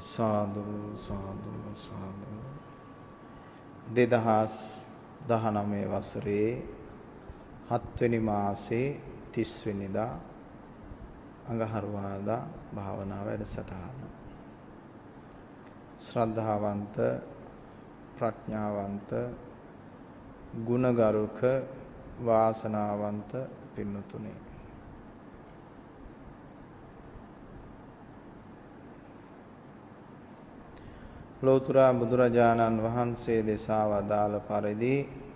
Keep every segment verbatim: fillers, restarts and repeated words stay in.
සාදු සාදු සාදු. දෙදහස් දහනවය වසරේ හත්වෙනි මාසේ තිස් වෙනිදා අඟහරුවාදා භාවනා වැඩසටහන. ශ්‍රද්ධාවන්ත ප්‍රඥාවන්ත ගුණගරුක වාසනාවන්ත පින්වතුනි, ලෝතර බුදුරජාණන් වහන්සේ දෙසා වදාළ පරිදි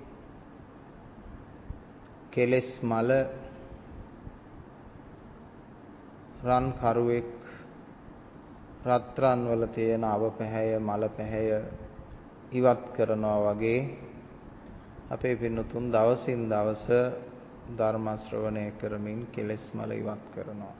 කෙලෙස් මල රන් කරුවෙක් රත්රන් වල තියෙන අව පැහැය මල පැහැය ඉවත් කරනවා වගේ අපේ පින්නතුන් දවසින් දවස ධර්ම ශ්‍රවණය කරමින් කෙලෙස් මල ඉවත් කරනවා.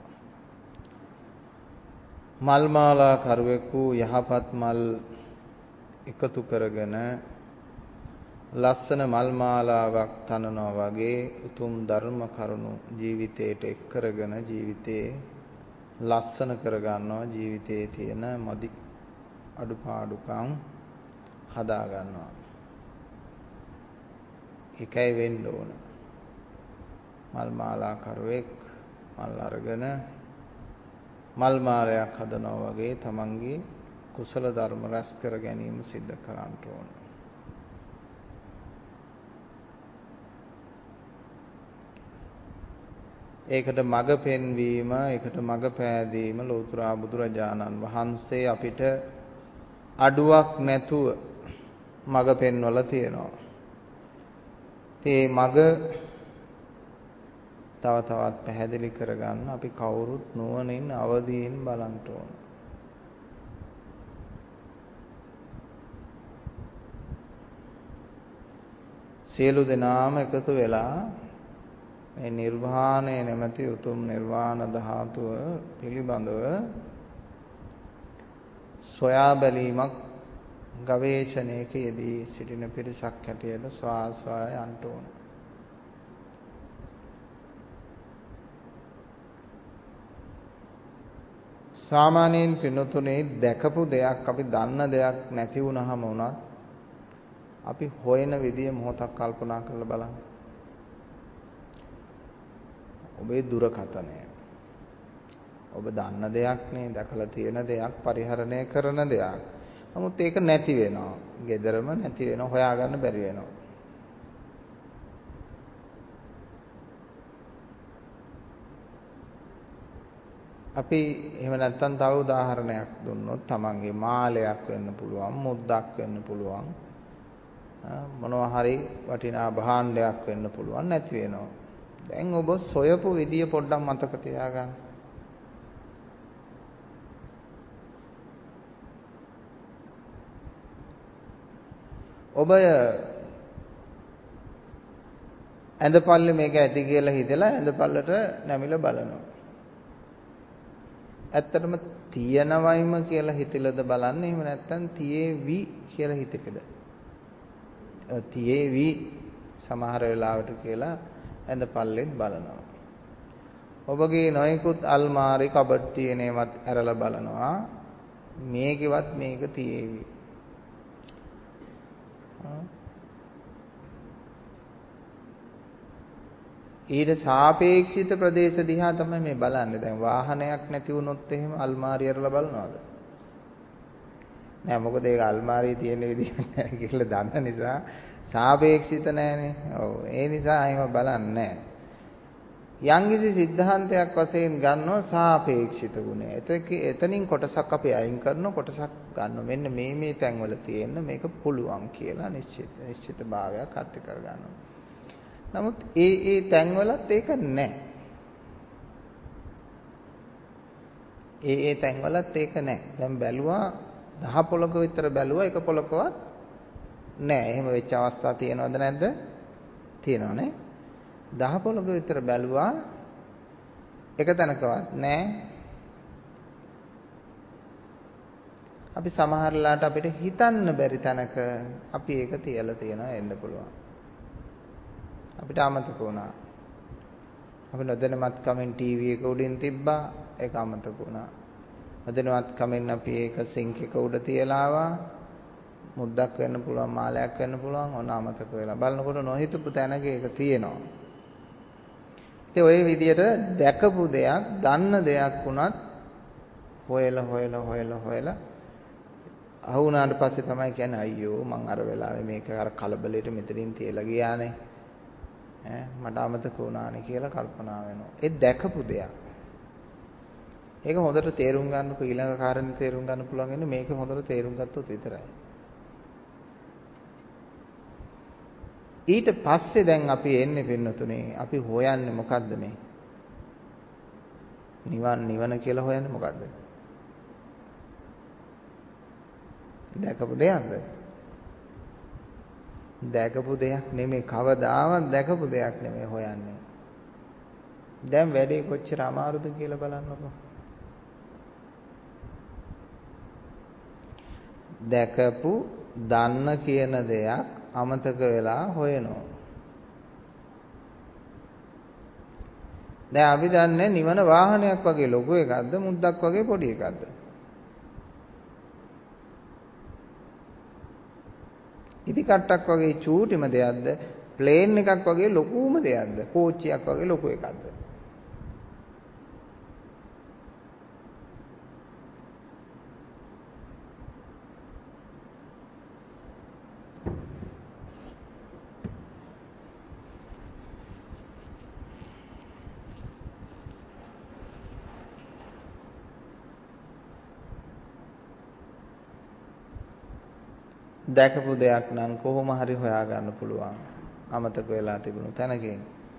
මල් මාලා කරුවෙකු යහපත් මල් එකතු කරගෙන ලස්සන මල් මාලාවක් තනනවා වගේ උතුම් ධර්ම කරුණු ජීවිතයට එක් කරගෙන ජීවිතේ ලස්සන කරගන්නවා, ජීවිතයේ තියෙන මදි අඩුපාඩුකම් හදා ගන්නවා. ඒකයි වෙන්න ඕන. මල් මාලා කරුවෙක් මල් අරගෙන මල් මාලයක් හදනවා වගේ තමන්ගේ කුසල ධර්ම රැස් කර ගැනීම සිද්ධ කරන්න ඕන. ඒකට මඟ පෙන්වීම, ඒකට මඟ පෑදීම ලෝතර බුදුරජාණන් වහන්සේ අපිට අඩුවක් නැතුව මඟ පෙන්වලා තියෙනවා. ඒ මඟ තව තවත් පැහැදිලි කරගන්න අපි කවුරුත් නුවණින් අවදීන් බලන්න ඕන. සියලු දෙනාම එකතු වෙලා මේ නිර්වාණය නැමැති උතුම් නිර්වාණ ධාතුව පිළිබඳව සොයා බැලීමක් ගවේෂණයක යෙදී සිටින පිරිසක් හැටියට ස්වාස්වාය යන්න ඕන. සාමාන්‍යයෙන් පින්නතුනේ දැකපු දෙයක්, අපි දන්න දෙයක් නැති වුනහම උනත් අපි හොයන විදිය මොහොතක් කල්පනා කරලා බලන්න. ඔබේ දුරකථනය, ඔබ දන්න දෙයක් නේ, දැකලා තියෙන දෙයක්, පරිහරණය කරන දෙයක්. නමුත් ඒක නැති වෙනවා. ගෙදරම නැති වෙනවා, හොයාගන්න බැරි වෙනවා. අපි එහෙම නැත්නම් තව උදාහරණයක් දුන්නොත් තමන්ගේ මාලයක් වෙන්න පුළුවන්, මුද්දක් වෙන්න පුළුවන්, මොනවා හරි වටිනා භාණ්ඩයක් වෙන්න පුළුවන්, නැති වෙනවා. දැන් ඔබ සොයපු විදිය පොඩ්ඩක් මතක තියාගන්න. ඔබ ඇඳපල්ලේ මේක ඇති කියලා හිතලා ඇඳපල්ලට නැමිලා බලනවා. ඇත්තටම තියනවයිම කියලා හිතලද බලන්නේ, එහෙම නැත්නම් තියේවි කියලා හිතකද? තියේවි සමහර වෙලාවට කියලා ඇඳපල්ලෙත් බලනවා. ඔබගේ නොයෙකුත් අල්මාරි කබඩ් තියෙන ඒවත් ඇරලා බලනවා. මේකෙවත් මේක තියේවි. ඊට සාපේක්ෂිත ප්‍රදේශ දිහා තමයි මේ බලන්නේ. දැන් වාහනයක් නැති වුණොත් එහෙම අල්මාරිය අරලා බලනවද? නෑ, මොකද ඒක අල්මාරියේ තියෙන විදිහ නෑ කියලා දන්න නිසා සාපේක්ෂිත නෑනේ. ඔව්, ඒ නිසා එහෙම බලන්නේ නෑ. යම්කිසි સિદ્ધාන්තයක් වශයෙන් ගන්නවා සාපේක්ෂිත ගුණය. එතනින් කොටසක් අපි අයින් කරනවා, කොටසක් ගන්නවා. මෙන්න මේ මේ තැන්වල තියෙන මේක පුළුවන් කියලා නිශ්චිත නිශ්චිත භාවයක් අර්ථ කර ගන්නවා. නමුත් ඒ ඒ තැන්වලත් ඒක නැහැ. ඒ ඒ තැන්වලත් ඒක නැහැ. දැන් බැලුවා දහ පොලක විතර බැලුවා, එක පොලකවත් නැහැ. එහෙම වෙච්ච අවස්ථා තියෙනවද නැද්ද? තියෙනවනේ. දහ පොලක විතර බැලුවා, එක තැනකවත් නැහැ. අපි සමහරලාට අපිට හිතන්න බැරි තැනක අපි ඒක තියලා තියනවා එන්න පුළුවන්. අපිට අමතක වුණා. අපි නොදැනමත් කමෙන් ටීවී එක උඩින් තිබ්බා, ඒක අමතක වුණා. අදිනවත් කමෙන් අපි ඒක සිංක් එක උඩ තියලා ආවා. මුද්දක් වෙන්න පුළුවන්, මාලයක් වෙන්න පුළුවන්. ඔන්න අමතක වෙලා. බලනකොට නොහිතපු තැනක ඒක තියෙනවා. ඉතින් ওই විදියට දැකපු දෙයක්, දන්න දෙයක් වුණත් හොයලා හොයලා හොයලා හොයලා අහු වුණාට පස්සේ තමයි කියන්නේ අයියෝ මං අර වෙලාවේ මේක අර කලබලෙට මෙතනින් තියලා ගියානේ. ඈ මට අමතක වුණානේ කියලා කල්පනා වෙනවා. ඒ දැකපු දෙයක්. ඒක හොඳට තේරුම් ගන්නකො ඊළඟ කාරණේ තේරුම් ගන්න පුළුවන් වෙන්නේ මේක හොඳට තේරුම් ගත්තොත් විතරයි. ඊට පස්සේ දැන් අපි එන්නේ පින්නතුනේ අපි හොයන්නේ මොකද්ද මේ? නිවන් නිවන කියලා හොයන්නේ මොකද්ද? දැකපු දෙයක්ද? දැකපු දෙයක් නෙමෙයි කවදාවත් දැකපු දෙයක් නෙමෙයි හොයන්නේ. දැන් වැඩේ කොච්චර අමාරුද කියලා බලන්නකෝ. දැකපු දන්න කියන දෙයක් අමතක වෙලා හොයනවා. දැන් අපි දන්නේ නිවන වාහනයක් වගේ ලොකු එකක්ද මුද්දක් වගේ පොඩි එකක්ද? ඉදි කට්ටක් වගේ චූටිම දෙයක්ද? ප්ලේන් එකක් වගේ ලොකුම දෙයක්ද? කෝච්චියක් වගේ ලොකු එකක්ද? දැකපු දෙයක් නම් කොහොම හරි හොයාගන්න පුළුවන්. අමතක වෙලා තිබුණු තැනකින්.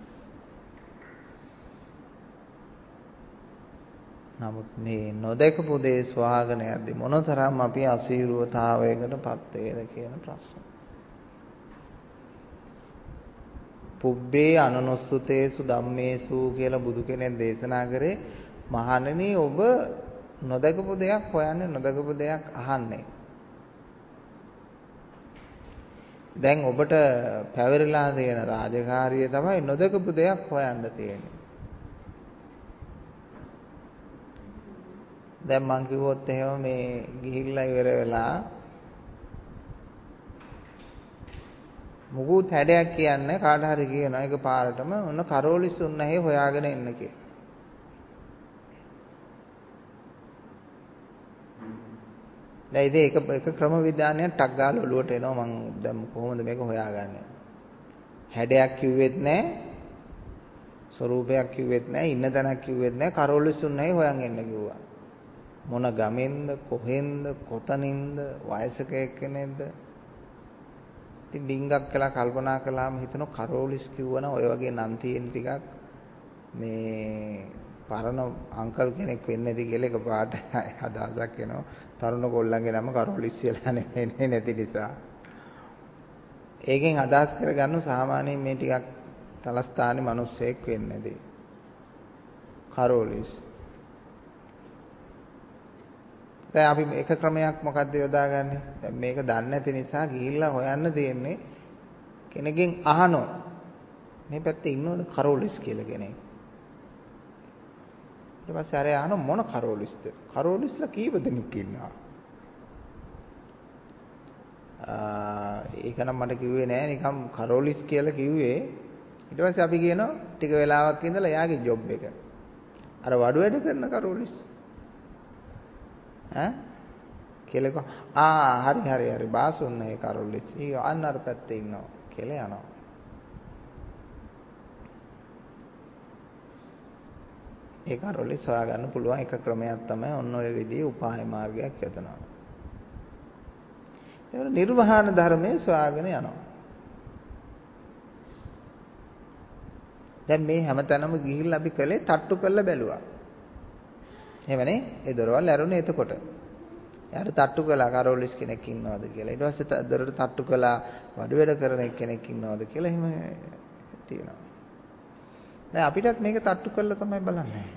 නමුත් මේ නොදැකපු දේ සොයාගෙන යද්දි මොනතරම් අපි අසීරුවතාවයකටපත් වේද කියන ප්‍රශ්න. පුබ්බේ අනනුස්සතේසු ධම්මේසු කියලා බුදු කෙනෙක් දේශනා කරේ මහණෙනි ඔබ නොදැකපු දෙයක් හොයන්නේ නොදැකපු දෙයක් අහන්නේ. දැන් ඔබට පැවරිලා තියෙන රාජකාරිය තමයි නොදකපු දෙයක් හොයන්න තියෙන්නේ. දැන් මං කිව්වොත් එහෙම මේ ගිහිල්ලා ඉවර වෙලා මුකුත් හැඩයක් කියන්නේ කාට හරි කියනවා ඒක පාරටම ඔන්න කරෝලිස් උන්නහේ හොයාගෙන එන්න කියලා. දැන් ඉතින් ඒක එක ක්‍රම විද්‍යානයක් ටක් ගාලා ඔලුවට එනවා මං දැන් කොහොමද මේක හොයාගන්නේ? හැඩයක් කිව්වෙත් නැහැ. ස්වරූපයක් කිව්වෙත් නැහැ. ඉන්න තැනක් කිව්වෙත් නැහැ. කරෝලිස් උන්නහේ හොයන් එන්න කිව්වා. මොන ගමෙන්ද කොහෙන්ද කොතනින්ද වයසක එක්කෙනෙක්ද? ඉතින් ඩිංගක් කියලා කල්පනා කළාම හිතනවා කරෝලිස් කිව්වනම් ඔය වගේ නම් තියෙන ටිකක් මේ පරණ අංකල් කෙනෙක් වෙන්නේ නැති කියලා එකපාරට අදහසක් එනවා. තරුණ කොල්ලන්ගේ නම කරෝලිස් කියලා නෙමෙයි නැති නිසා. ඒකෙන් අදහස් කරගන්න සාමාන්‍යයෙන් මේ ටිකක් තලස්ථානේ මිනිස්සෙක් වෙන්නේ නැති. කරෝලිස්. දැන් අපි එක ක්‍රමයක් මොකද්ද යොදාගන්නේ? දැන් මේක දන්නේ නැති නිසා ගිහිල්ලා හොයන්න තියෙන්නේ කෙනකින් අහනවා. මේ පැත්තේ ඉන්නවද කරෝලිස් කියලා කෙනෙක්? ඊට පස්සේ අර අහන මොන කරෝලිස්ද? කරෝලිස්ලා කීප දෙනෙක් ඉන්නවා. ආ ඒක නම් මට කිව්වේ නෑ නිකම් කරෝලිස් කියලා කිව්වේ. ඊට පස්සේ අපි කියනවා ටික වෙලාවක් ඉඳලා යාගේ ජොබ් එක. අර වඩු වැඩ කරන කරෝලිස්. ඈ කියලා කෝ ආ හරි හරි හරි බාසුන්න ඒ කරෝලිස්. ඊ අන්න අර පැත්තේ ඉන්නවා කියලා යනවා. ඒ කරෝලිස් හොයාගන්න පුළුවන් එක ක්‍රමයක් තමයි ඔන්න ඔය විදිහේ උපාය මාර්ගයක් යොදනවා. ඒක නිර්වාණ ධර්මයේ සොයාගෙන යනවා. දැන් මේ හැමතැනම ගිහිල්ලා අපි කළේ තට්ටු කරලා බැලුවා. එහෙමනේ ඒ දොරවල් ඇරුණේ එතකොට. යාට තට්ටු කළා කරෝලිස් කෙනෙක් ඉන්නවද කියලා. ඊට පස්සේ දොරට තට්ටු කළා වඩු වැඩ කරන කෙනෙක් ඉන්නවද කියලා එහෙම තියෙනවා. දැන් අපිටත් මේක තට්ටු කරලා තමයි බලන්නේ.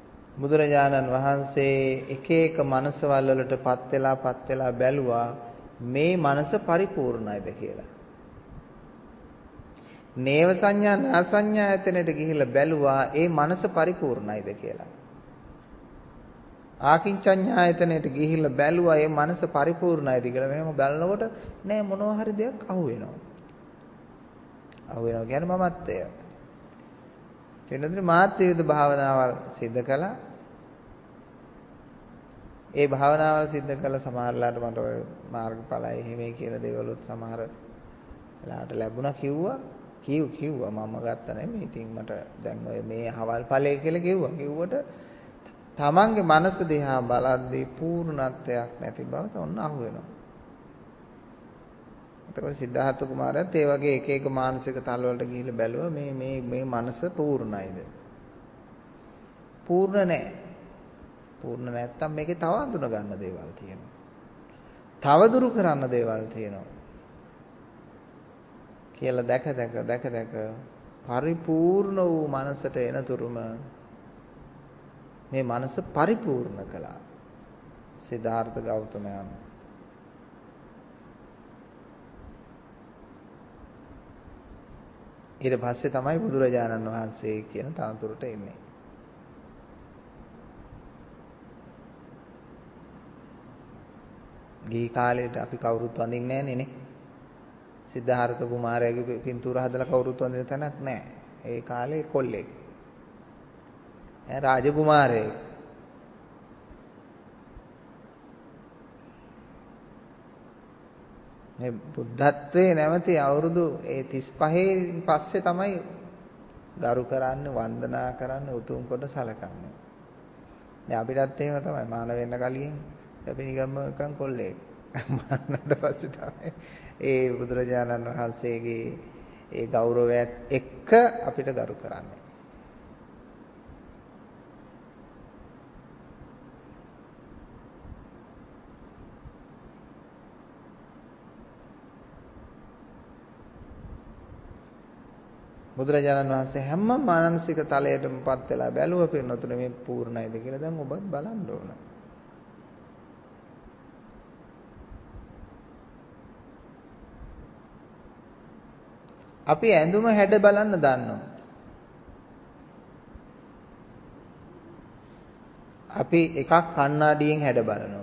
බුදුරජාණන් වහන්සේ එක එක මනසවල් වලටපත් වෙලාපත් වෙලා බැලුවා මේ මනස පරිපූර්ණයිද කියලා. නේව සංඥා නා සංඥා ඇතනට ගිහිල්ලා බැලුවා ඒ මනස පරිපූර්ණයිද කියලා. ආකින්චඤ්ඤායතනෙට ගිහිල්ලා බැලුවා ඒ මනස පරිපූර්ණයිද කියලා. මෙහෙම බලනකොට නෑ මොනවා හරි දෙයක් අහු වෙනවා. අහු වෙනවා කියන්නේ මමත්වය. එතනදී මාත් විවිධ භාවනාවල් සිද්ධ කළා. ඒ භාවනාවල් සිද්ධ කළ සමහරලාට මට ඔය මාර්ගඵලයි එහෙමයි කියලා දේවලුත් සමහර වෙලාවට ලැබුණා කිව්වා. කිව් කිව්වා මම ගත්තා නෙමෙයි. ඉතින් මට දැන් ඔය මේ අහවල් ඵලය කියලා කිව්වා. කිව්වට තමන්ගේ මනස දිහා බලද්දී පූර්ණත්වයක් නැති බව තොන්න අහු වෙනවා. එතකොට සිද්ධාර්ථ කුමාරයාත් ඒ වගේ එක එක මානසික තල වලට ගිහිල්ලා බැලුවා මේ මේ මේ මනස පූර්ණයිද? පූර්ණ නැහැ. පූර්ණ නැත්තම් මේකේ තව අඳුන ගන්න දේවල් තියෙනවා. තව දුරු කරන්න දේවල් තියෙනවා. කියලා දැක දැක දැක දැක පරිපූර්ණ වූ මනසට එනතුරුම මේ මනස පරිපූර්ණ කළා සිද්ධාර්ථ ගෞතමයන්. ඊට පස්සේ තමයි බුදුරජාණන් වහන්සේ කියන තනතුරට එන්නේ. ගිහි කාලේට අපි කවුරුත් වඳින්නේ නැහනේ නේ. සිද්ධාර්ථ කුමාරයාගේ පින්තූර හදලා කවුරුත් වඳින තැනක් නැහැ. ඒ කාලේ කොල්ලෙක්. ඈ රාජකුමාරයෙක්. මේ බුද්ධත්වයේ නැවති අවුරුදු ඒ තිස් පහෙන් පස්සේ තමයි ගරු කරන්නේ වන්දනා කරන්නේ උතුම් කොට සලකන්නේ. දැන් අපිටත් එහෙම තමයි මාන වෙන්න කලින් අපි නිකම්ම කොල්ලෙක්. මානට පස්සේ තමයි ඒ බුදුරජාණන් වහන්සේගේ ඒ ගෞරවයත් එක්ක අපිට ගරු කරන්නේ. බුදුරජාණන් වහන්සේ හැම මානසික තලයකටමපත් වෙලා බැලුව පින්නතුනේ මේ පූර්ණයිද කියලා. දැන් ඔබත් බලන්න ඕන. අපි ඇඳුම හැඩ බලන්න දන්නවා. අපි එකක් කණ්ණාඩියෙන් හැඩ බලනවා.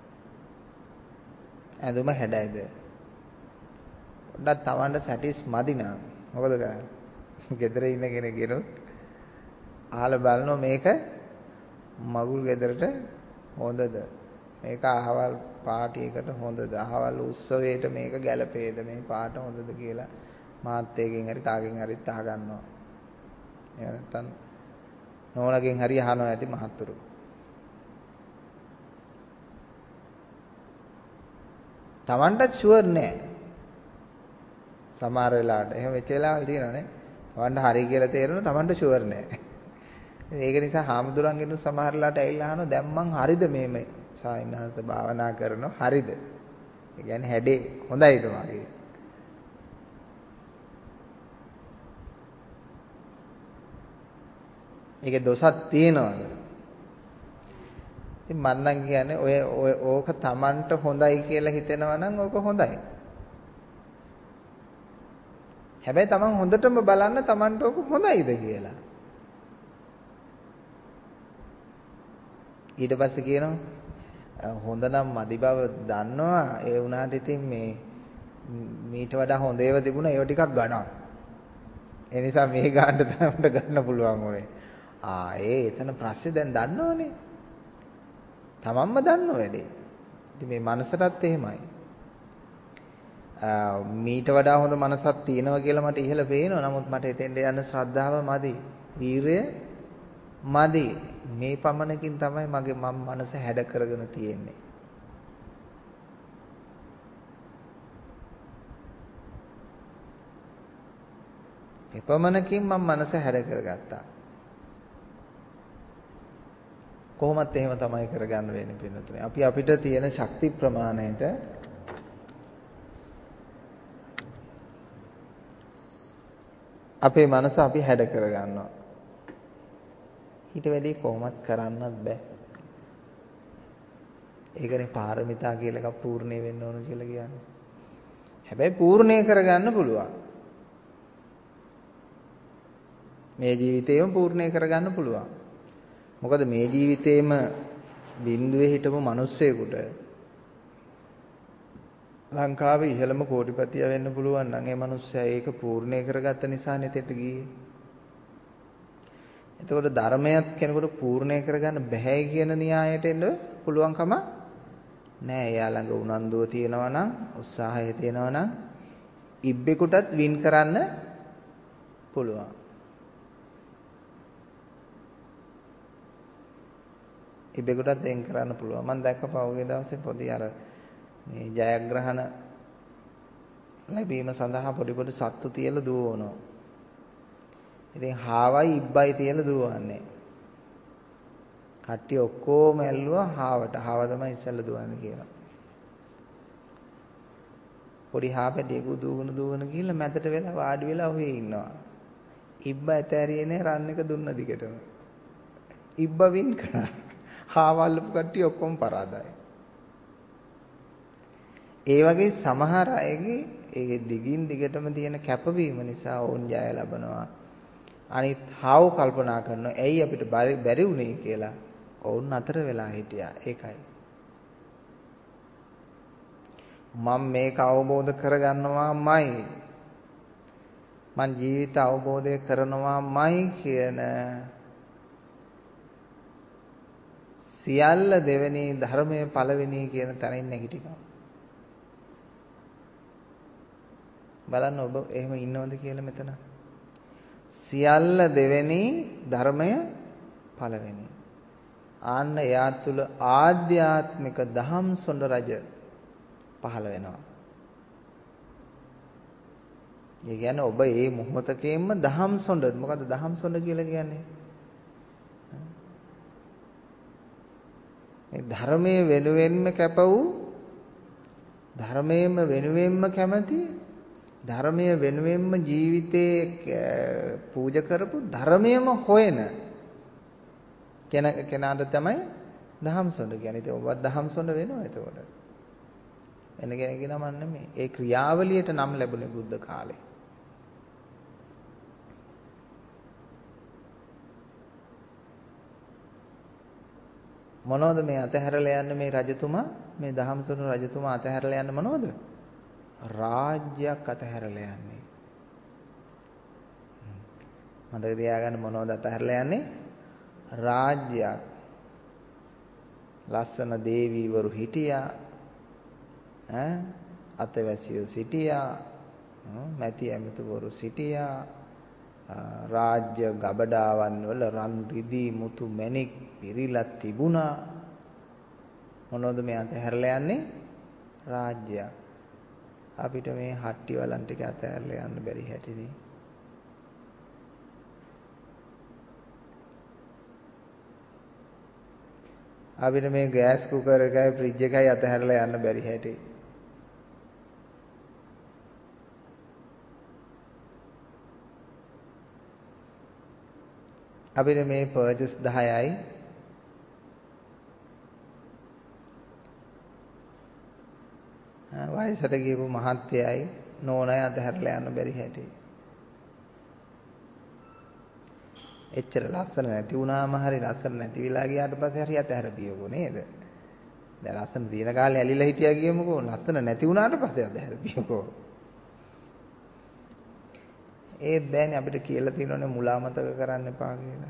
ඇඳුම හැඩයිද? පොඩ්ඩක් Tamanට සැටිස් මදි නම් මොකද කරන්නේ? ගෙදර ඉන්න කෙනෙක් ගෙනුත් අහලා බලනවා මේක මගුල් ගෙදරට හොඳද? මේක අහවල් පාටි එකට හොඳද? අහවල් උත්සවයට මේක ගැලපේද? මේ පාට හොඳද කියලා මාත්‍යයෙන් හරි කාගෙන් හරි අහ ගන්නවා. එහෙම නැත්නම් නෝනගෙන් හරි අහනවා ඇති මහත්තුරු. Tamanටත් ෂුවර් නෑ. සමහර වෙලාවට එහෙම වෙච්ච වෙලාවල් තියෙනවානේ. Tamanට හරි කියලා තේරෙනවා Tamanට ෂුවර් නෑ. ඒක නිසා හාමුදුරන්ගෙන් සමහර වෙලාවට ඇවිල්ලා අහනවා දැන් මං හරිද මේ මේ සායනහත භාවනා කරනවා හරිද? ඒ කියන්නේ හැඩේ හොඳයිද වගේ. ඒකේ දොසක් තියෙනවද? ඉතින් මම නම් කියන්නේ ඔය ඔය ඕක Tamanට හොඳයි කියලා හිතෙනවා නම් ඕක හොඳයි. හැබැයි Taman හොඳටම බලන්න Tamanට ඕක හොඳයිද කියලා. ඊට පස්සේ කියනවා හොඳ නම් මදි බව දන්නවා ඒ වුණාට ඉතින් මේ මීට වඩා හොඳ ඒවා තිබුණා ඒව ටිකක් ගන්නවා. ඒ නිසා මේ ගාන්න තමයි ගන්න පුළුවන් ඕනේ. ආ ඒ එතන ප්‍රශ්නේ දැන් දන්නවනේ. තමන්ම දන්නව වැඩේ. ඉතින් මේ මනසටත් එහෙමයි. මීට වඩා හොඳ මනසක් තියෙනවා කියලා මට ඉහළ පේනවා. නමුත් මට එතෙන්ට යන්න ශ්‍රද්ධාව මදි. වීරය මදි. මේ පමණකින් තමයි මගේ මම මනස හැඩ කරගෙන තියෙන්නේ. එපමණකින් මම මනස හැඩ කරගත්තා. කොහොමත් එහෙම තමයි කරගන්න වෙන්නේ පින්නතුනේ. අපි අපිට තියෙන ශක්ති ප්‍රමාණයට අපේ මනස අපි හැඩ කරගන්නවා. ඊට වැඩි කොහොමත් කරන්නත් බෑ. ඒකනේ පාරමිතා කියලා එකක් පූර්ණේ වෙන්න ඕන කියලා කියන්නේ. හැබැයි පූර්ණේ කරගන්න පුළුවන්. මේ ජීවිතේම පූර්ණේ කරගන්න පුළුවන්. මොකද මේ ජීවිතේම බිඳුවේ හිටපු මිනිස්සෙකුට ලංකාවේ ඉහළම කෝටිපතිය වෙන්න පුළුවන් නම් ඒ මිනිස්සයා ඒක පූර්ණේ කරගත්ත නිසා නෙතෙට ගියේ. එතකොට ධර්මයක් කෙනෙකුට පූර්ණේ කරගන්න බෑ කියන න්‍යායයට එන්න පුළුවන්කම නෑ. එයා ළඟ උනන්දුව තියෙනවා නම්, උත්සාහය තියෙනවා නම් ඉබ්බෙකුටත් වින් කරන්න පුළුවන්. ඉබ්බෙකුටත් වෙන් කරන්න පුළුවන්. මම දැක්ක පහුගිය දවසේ පොඩි අර මේ ජයග්‍රහණ ලැබීම සඳහා පොඩි පොඩි සත්තු තියලා දුවනවා. ඉතින් හාවයි ඉබ්බයි තියලා දුවන්නේ. කට්ටිය ඔක්කොම ඇල්ලුවා හාවට. හාව තමයි ඉස්සෙල්ලා දුවන්නේ කියලා. පොඩි හාපැටියෙකු දුවන දුවන ගිහිල්ලා මැදට වෙලා වාඩි වෙලා ඔහේ ඉන්නවා. ඉබ්බ ඇතෑරියේ නෑ රන් එක දුන්න දිගටම. ඉබ්බ වින් කරා. හාවල්ලපු කට්ටිය ඔක්කොම පරාදයි. ඒ වගේ සමහර අයගේ ඒ දිගින් දිගටම තියෙන කැපවීම නිසා වුන් ජය ලබනවා. අනිත් හාව කල්පනා කරනවා ඇයි අපිට බැරි වුනේ කියලා. වුන් අතර වෙලා හිටියා. ඒකයි. මම මේක අවබෝධ කරගන්නවාමයි. මං ජීවිත අවබෝධය කරනවාමයි කියන සියල්ල දෙවෙනි ධර්මයේ පළවෙනි කියන තැනින් නැගිටිනවා. බලන්න ඔබ එහෙම ඉන්නවද කියලා මෙතන. සියල්ල දෙවෙනි ධර්මය පළවෙනි. ආන්න එයා තුල ආධ්‍යාත්මික දහම් සොඬ රජ පහළ වෙනවා. ඒ කියන්නේ ඔබ මේ මොහොතකෙම දහම් සොඬ. මොකද්ද දහම් සොඬ කියලා කියන්නේ? මේ ධර්මයේ වෙනුවෙන්ම කැප වූ, ධර්මයේම වෙනුවෙන්ම කැමති, ධර්මයේ වෙනුවෙන්ම ජීවිතේ පූජා කරපු, ධර්මයේම හොයන කෙනාට තමයි දහම් සොඬ කියන්නේ. ඉතින් ඔබත් දහම් සොඬ වෙනවා එතකොට. එන්න කෙනෙක් නම නෙමෙයි. ඒ ක්‍රියාවලියට නම් ලැබුණේ බුද්ධ කාලේ. මොනවද මේ අතහැරලා යන්නේ මේ රජතුමා? මේ දහම් සොඬ රජතුමා අතහැරලා යන්නේ මොනවද? රාජ්‍යයක් අතහැරලා යන්නේ. මතක තියාගන්න මොනවද අතහැරලා යන්නේ? රාජ්‍යයක්. ලස්සන දේවීවරු හිටියා. ඈ අතවැසියෝ සිටියා. මැති ඇමතිවරු සිටියා. රාජ්‍ය ගබඩාවන් වල රන් රිදී මුතු මැණික් පිරීලා තිබුණා. මොනවද මේ අතහැරලා යන්නේ? රාජ්‍යයක්. අපිට මේ හට්ටි වලන් ටික අතහැරලා යන්න බැරි හැටිනේ. අපිට මේ ගෑස් කුකර් එකයි ෆ්‍රිජ් එකයි අතහැරලා යන්න බැරි හැටි. අපිට මේ පර්චස් දහයයි වයසට ගියපු මහත්තයයි නෝනයි අතහැරලා යන්න බැරි හැටි. එච්චර ලස්සන නැති වුණාම හරි ලස්සන නැති වෙලා ගියාට පස්සේ හරි අතහැරපියකෝ නේද? දැන් ලස්සන දින කාලේ ඇලිලා හිටියා කියමුකෝ. ලස්සන නැති වුණාට පස්සේ අතහැරපියකෝ. ඒත් බෑනේ අපිට කියලා තියෙනවනේ මුලාමතක කරන්න එපා කියලා.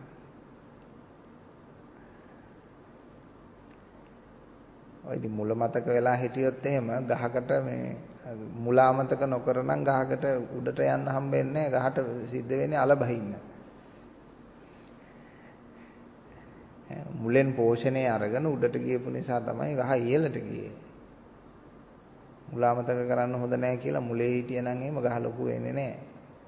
ඔය ඉතින් මුල මතක වෙලා හිටියොත් එහෙම ගහකට මේ මුලාමතක නොකර නම් ගහකට උඩට යන්න හම්බෙන්නේ නැහැ. ගහට සිද්ධ වෙන්නේ අල බහින්න. මුලෙන් පෝෂණය අරගෙන උඩට ගියපු නිසා තමයි ගහ ඉහළට ගියේ. මුලාමතක කරන්න හොඳ නැහැ කියලා මුලේ හිටියනම් එහෙම ගහ ලොකු වෙන්නේ නැහැ.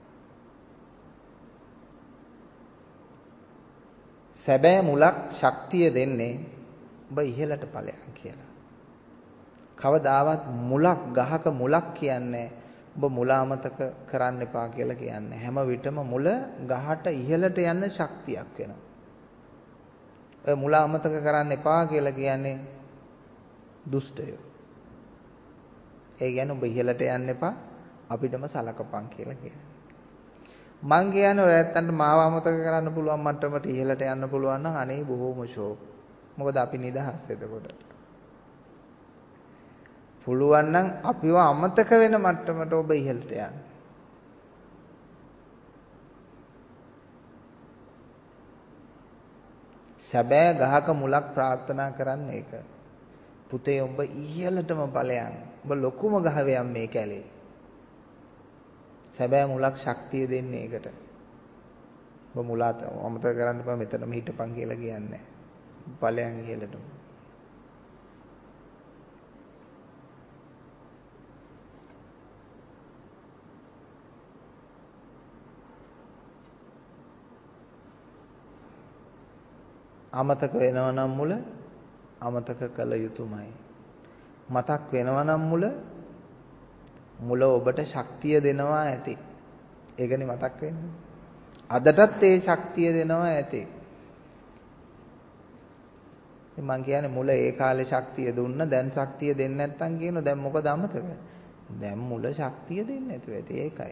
සැබෑ මුලක් ශක්තිය දෙන්නේ ඔබ ඉහළට ඵලයන් කියලා. කවදාවත් මුලක් ගහක මුලක් කියන්නේ ඔබ මුලාමතක කරන්න එපා කියලා කියන්නේ. හැම විටම මුල ගහට ඉහළට යන්න ශක්තියක් වෙනවා. ඔය මුලාමතක කරන්න එපා කියලා කියන්නේ දුෂ්ටයෝ. ඒ කියන්නේ ඔබ ඉහළට යන්න එපා අපිටම සලකපන් කියලා කියන්නේ. මං කියන්නේ ඔය ඇත්තන්ට මාව අමතක කරන්න පුළුවන් මට්ටමට ඉහළට යන්න පුළුවන් නම් අනේ බොහෝම ෂෝක්. මොකද අපි නිදහස් එතකොට. පුළුවන් නම් අපිව අමතක වෙන මට්ටමට ඔබ ඉහළට යන්න. සැබෑ ගහක මුලක් ප්‍රාර්ථනා කරන්න ඒක. පුතේ ඔබ ඉහළටම ඵලයන්. ඔබ ලොකුම ගහවයන් මේ කැලේ. සැබෑ මුලක් ශක්තිය දෙන්නේ ඒකට. ඔබ මුලත් අමතක කරන්න බෑ මෙතනම හිටපන් කියලා කියන්නේ. ඵලයන් ඉහළටම. අමතක වෙනවා නම් මුල අමතක කළ යුතුයමයි. මතක් වෙනවා නම් මුල මුල ඔබට ශක්තිය දෙනවා ඇති. ඒකනේ මතක් වෙන්නේ. අදටත් ඒ ශක්තිය දෙනවා ඇති. මම කියන්නේ මුල ඒ කාලේ ශක්තිය දුන්න දැන් ශක්තිය දෙන්නේ නැත්තම් කියනවා දැන් මොකද අමතක? දැන් මුල ශක්තිය දෙන්නේ නැතුව ඇති ඒකයි.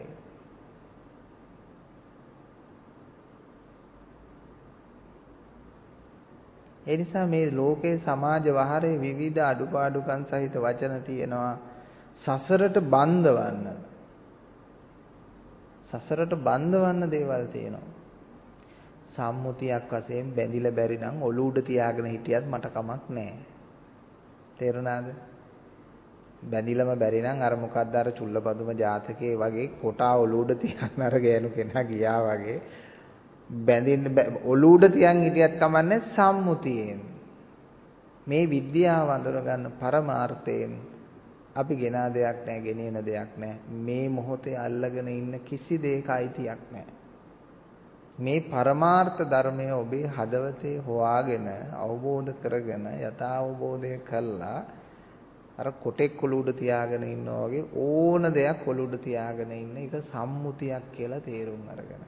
ඒ නිසා මේ ලෝකේ සමාජ වහරේ විවිධ අඩුපාඩුකම් සහිත වචන තියෙනවා සසරට බන්ධවන්න. සසරට බන්ධවන්න දේවල් තියෙනවා. සම්මුතියක් වශයෙන් බැඳිලා බැරි නම් ඔලු උඩ තියාගෙන හිටියත් මට කමක් නැහැ. තේරුණාද? බැඳිලම බැරි නම් අර මොකද්ද අර චුල්ලපදුම ජාතකයේ වගේ කොටා ඔලු උඩ තියාගෙන අර ගෑනු කෙනා ගියා වගේ බැඳින්න ඔලු උඩ තියන් හිටියත් කමන්නේ සම්මුතියෙන්. මේ විද්‍යාව අඳුර ගන්න පරමාර්ථයෙන් අපි ගෙනා දෙයක් නැහැ, ගෙනියන දෙයක් නැහැ. මේ මොහොතේ අල්ලගෙන ඉන්න කිසි දෙයක අයිතියක් නැහැ. මේ පරමාර්ථ ධර්මය ඔබේ හදවතේ හොයාගෙන අවබෝධ කරගෙන යථා අවබෝධය කළා අර කොටෙක් ඔලු උඩ තියාගෙන ඉන්නා වගේ ඕන දෙයක් ඔලු උඩ තියාගෙන ඉන්න එක සම්මුතියක් කියලා තේරුම් අරගෙන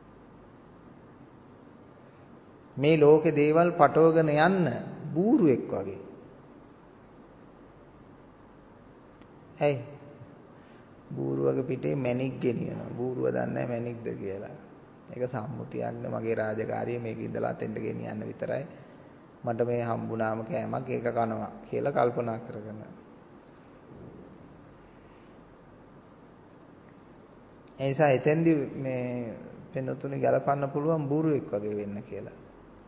මේ ලෝකේ දේවල් පටවගෙන යන්න බූරුවෙක් වගේ. ඇයි? බූරුවගේ පිටේ මැණික් ගෙනියනවා. බූරුව දන්නේ නැහැ මැණික්ද කියලා. ඒක සම්මුතියක් නේ මගේ රාජකාරිය මේක ඉඳලා අතෙන්ට ගෙනියන්න විතරයි. මට මේ හම්බුනාම කෑමක් ඒක කනවා කියලා කල්පනා කරගෙන. ඒ නිසා එතෙන්දි මේ පෙනුතුනේ ගලපන්න පුළුවන් බූරුවෙක් වගේ වෙන්න කියලා.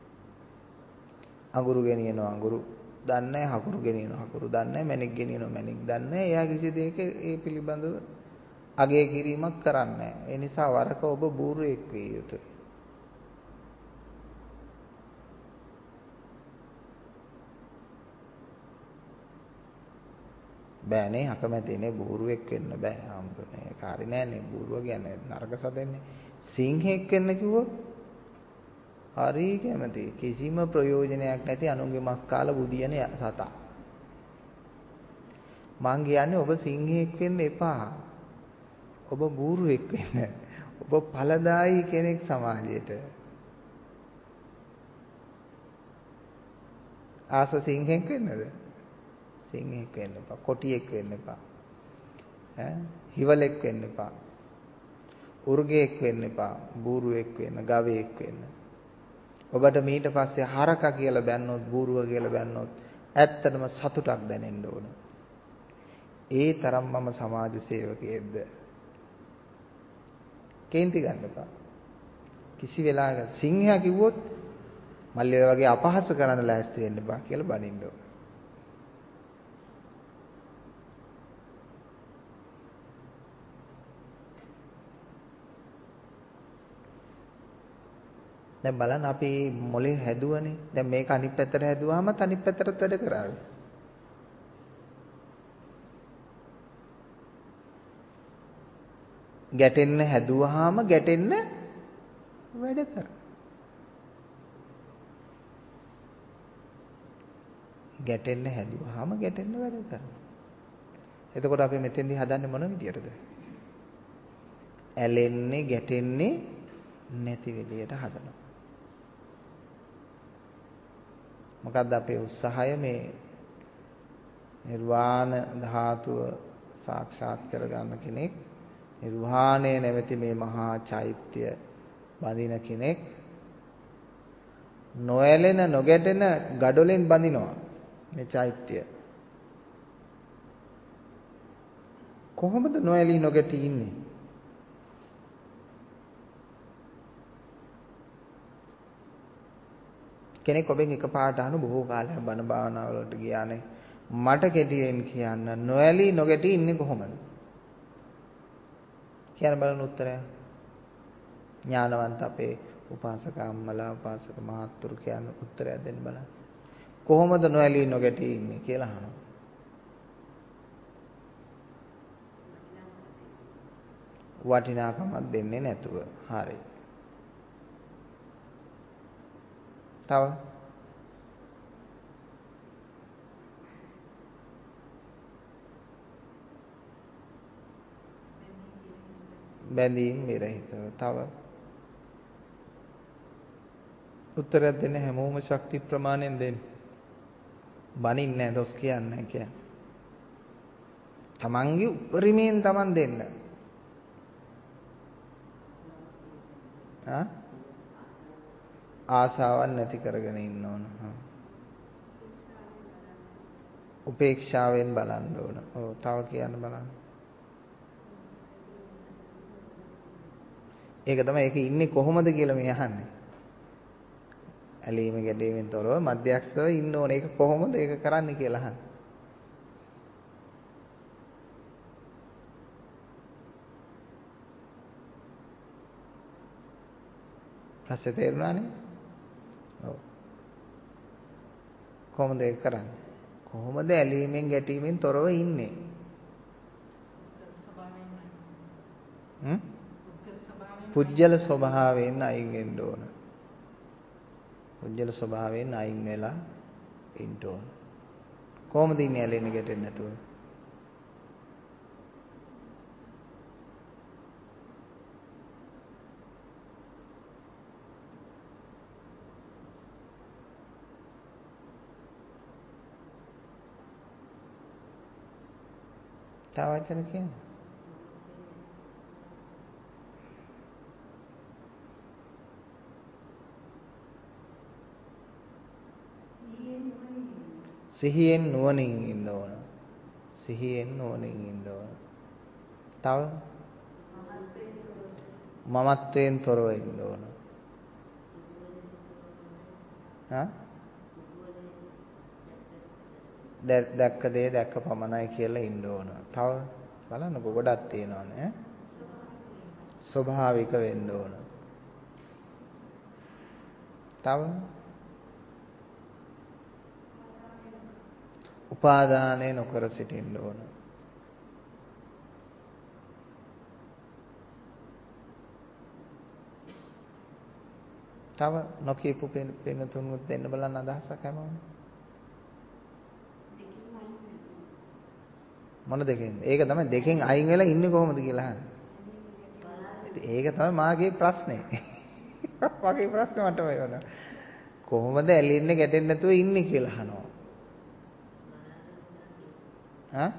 අඟුරු ගෙනියනවා අඟුරු දන්නේ නැහැ, හකුරු ගෙනියනවා හකුරු දන්නේ නැහැ, මැණික් ගෙනියනවා මැණික් දන්නේ නැහැ. එයා කිසි දෙයක ඒ පිළිබඳව අගය කිරීමක් කරන්නේ නැහැ. ඒ නිසා වරක ඔබ බූරුවෙක් විය යුතුයි. බෑනේ අකමැතිනේ බූරුවෙක් වෙන්න බෑ. හම්බුනේ. ඒක හරි නෑනේ බූරුව කියන්නේ නරක සතෙන්නේ. සිංහෙක් වෙන්න කිව්වොත් හරි කැමති. කිසිම ප්‍රයෝජනයක් නැති අනුන්ගේ මස් කාලා බුදියන සතා. මං කියන්නේ ඔබ සිංහෙක් වෙන්න එපා. ඔබ බූරුවෙක් වෙන්න. ඔබ ඵලදායි කෙනෙක් සමාජයට. ආස සිංහෙක් වෙන්නද? සිංහෙක් වෙන්න එපා. කොටියෙක් වෙන්න එපා. ඈ හිවලෙක් වෙන්න එපා. උර්ගයෙක් වෙන්න එපා. බූරුවෙක් වෙන්න, ගවයෙක් වෙන්න. ඔබට මීට පස්සේ හරකා කියලා බැන්නොත්, බූරුව කියලා බැන්නොත් ඇත්තටම සතුටක් දැනෙන්න ඕන. ඒ තරම් මම සමාජ සේවකයෙක්ද? කේන්ති ගන්න එපා. කිසි වෙලාවක සිංහයා කිව්වොත් මල්ලි ඔය වගේ අපහාස කරන්න ලෑස්ති වෙන්න එපා කියලා බනින්න ඕන. දැන් බලන්න අපි මොලේ හැදුවනේ. දැන් මේක අනිත් පැත්තට හැදුවාම අනිත් පැත්තට වැඩ කරාවි. ගැටෙන්න හැදුවාම ගැටෙන්න වැඩ කරා. ගැටෙන්න හැදුවාම ගැටෙන්න වැඩ කරනවා. එතකොට අපි මෙතෙන්දී හදන්නේ මොන විදියටද? ඇලෙන්නේ ගැටෙන්නේ නැති විදියට හදනවා. මොකද්ද අපේ උත්සාහය මේ නිර්වාණ ධාතුව සාක්ෂාත් කරගන්න කෙනෙක්, නිර්වාණය නැමැති මේ මහා චෛත්‍ය බඳින කෙනෙක් නොඇලෙන නොගැටෙන ගඩොලෙන් බඳිනවා මේ චෛත්‍ය. කොහොමද නොඇලී නොගැටී ඉන්නේ? කෙනෙක් ඔබෙන් එකපාරට අහන බොහෝ කාලයක් බණ භාවනා වලට ගියානේ. මට කෙටියෙන් කියන්න නොඇලී නොගැටී ඉන්නේ කොහොමද? කියන්න බලන්න උත්තරය. ඥානවන්ත අපේ උපාසක අම්මලා උපාසක මහත්තුරු කියන උත්තරයක් දෙන්න බලන්න. කොහොමද නොඇලී නොගැටී ඉන්නේ කියලා අහනවා. වටිනාකමක් දෙන්නේ නැතුව. හරි. තව බැඳීම් විරහිතව. තව උත්තරයක් දෙන්න හැමෝම ශක්ති ප්‍රමාණයෙන් දෙන්න. බනින්නේ නැහැ, දොස් කියන්නේ නැහැ කියන්නේ. තමන්ගේ උපරිමයෙන් තමන් දෙන්න. ආ ආසාවක් නැති කරගෙන ඉන්න ඕන. උපේක්ෂාවෙන් බලන්න ඕන. ඔව් තව කියන්න බලන්න. ඒක තමයි ඒක ඉන්නේ කොහොමද කියලා මේ අහන්නේ. ඇලීම ගැටීමෙන් තොරව මධ්‍යස්ථව ඉන්න ඕන. ඒක කොහොමද ඒක කරන්නේ කියලා අහන්නේ. ප්‍රශ්නේ තේරුණානේ? ඔව්. කොහොමද ඒක කරන්නේ? කොහොමද ඇලීමෙන් ගැටීමෙන් තොරව ඉන්නේ? හ්ම්? පුජ්‍යල ස්වභාවයෙන් අයින් වෙන්න ඕන. පුජ්‍යල ස්වභාවයෙන් අයින් වෙලා ඉන්න ඕන. කොහොමද ඉන්නේ ඇලෙන්නේ ගැටෙන්නේ නැතුව? තව වචන කියන්න. සිහියෙන් නුවණින් ඉන්න ඕන. සිහියෙන් නුවණින් ඉන්න ඕන. තව මමත්වයෙන් තොරව ඉන්න ඕන. හා දැක්ක දේ දැක්ක පමණයි කියලා ඉන්න ඕන. තව බලන්නකො ගොඩක් තියෙනවානේ. ස්වභාවික වෙන්න ඕන. තව උපාදානය නොකර සිටින්න ඕන. තව නොකියපු පින්නතුන්වත් දෙන්න බලන්න අදහසක් හැමෝම. මොන දෙකෙන්ද? ඒක තමයි දෙකෙන් අයින් වෙලා ඉන්නේ කොහොමද කියලා අහන්නේ. ඒක තමයි මාගේ ප්‍රශ්නේ. මගේ ප්‍රශ්නේ මටම වෙනවා. කොහොමද ඇලෙන්නේ ගැටෙන්නේ නැතුව ඉන්නේ කියලා අහනවා. ඈ?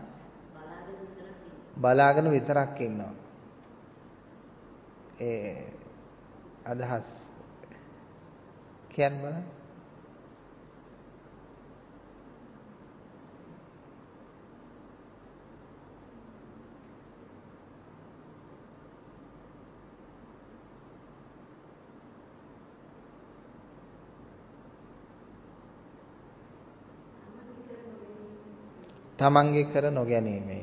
බලාගෙන විතරක් ඉන්නවා. ඒ අදහස් කියන්න බලන්න. තමන්ගේ කර නොගැනීමෙන්.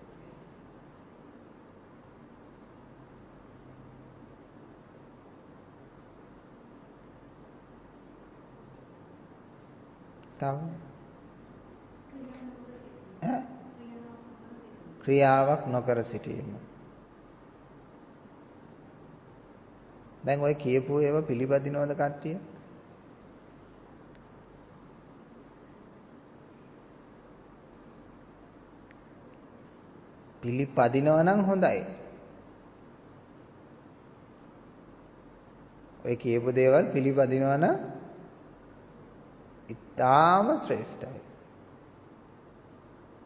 තව ක්‍රියාවක් නොකර සිටීම. දැන් ඔය කියපු ඒවා පිළිපදිනවද කට්ටිය? පිළිපදිනවා නම් හොඳයි. ඔය කියපු දේවල් පිළිපදිනවා නම් ඉතාම ශ්‍රේෂ්ඨයි.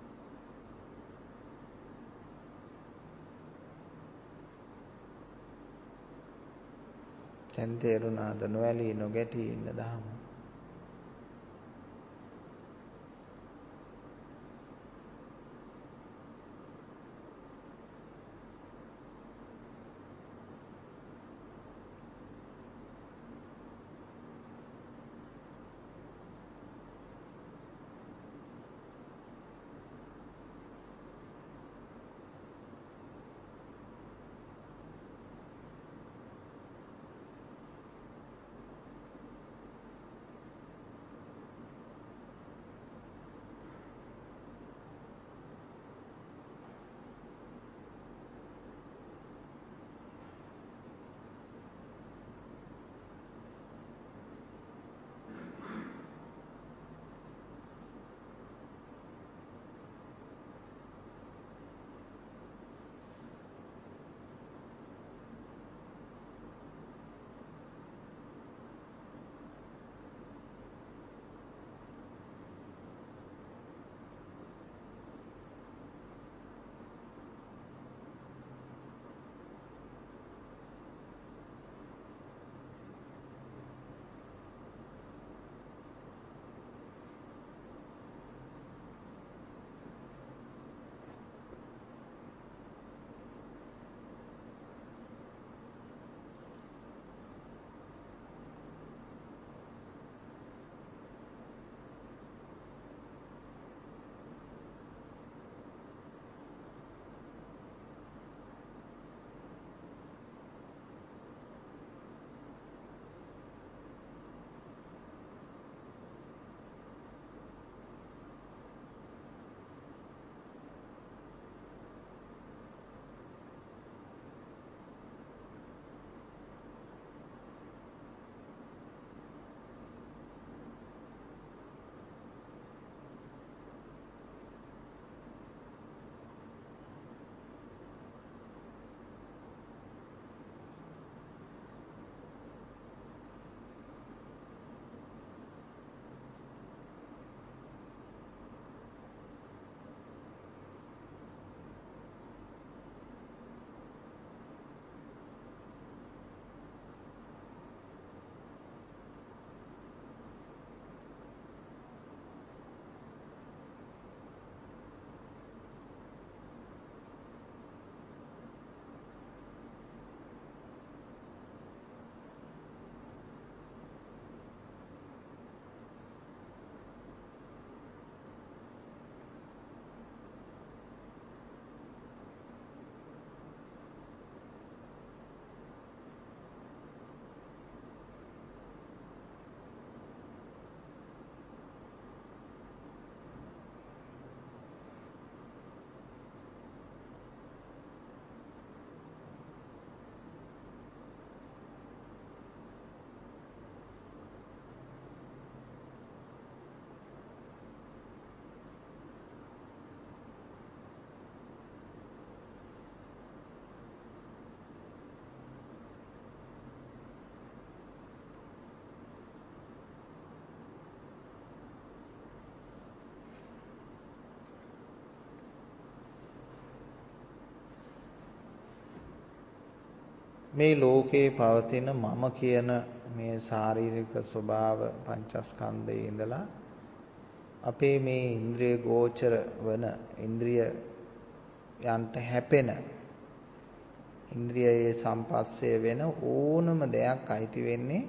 දැන් තේරුණාද නොඇලී නොගැටී ඉන්න දහම? මේ ලෝකේ පවතින මම කියන මේ ශාරීරික ස්වභාව පංචස්කන්ධයේ ඉඳලා අපේ මේ ඉන්ද්‍රිය ගෝචර වන ඉන්ද්‍රියයන්ට හැපෙන ඉන්ද්‍රියයේ සම්පස්සේ වෙන ඕනම දෙයක් අයිති වෙන්නේ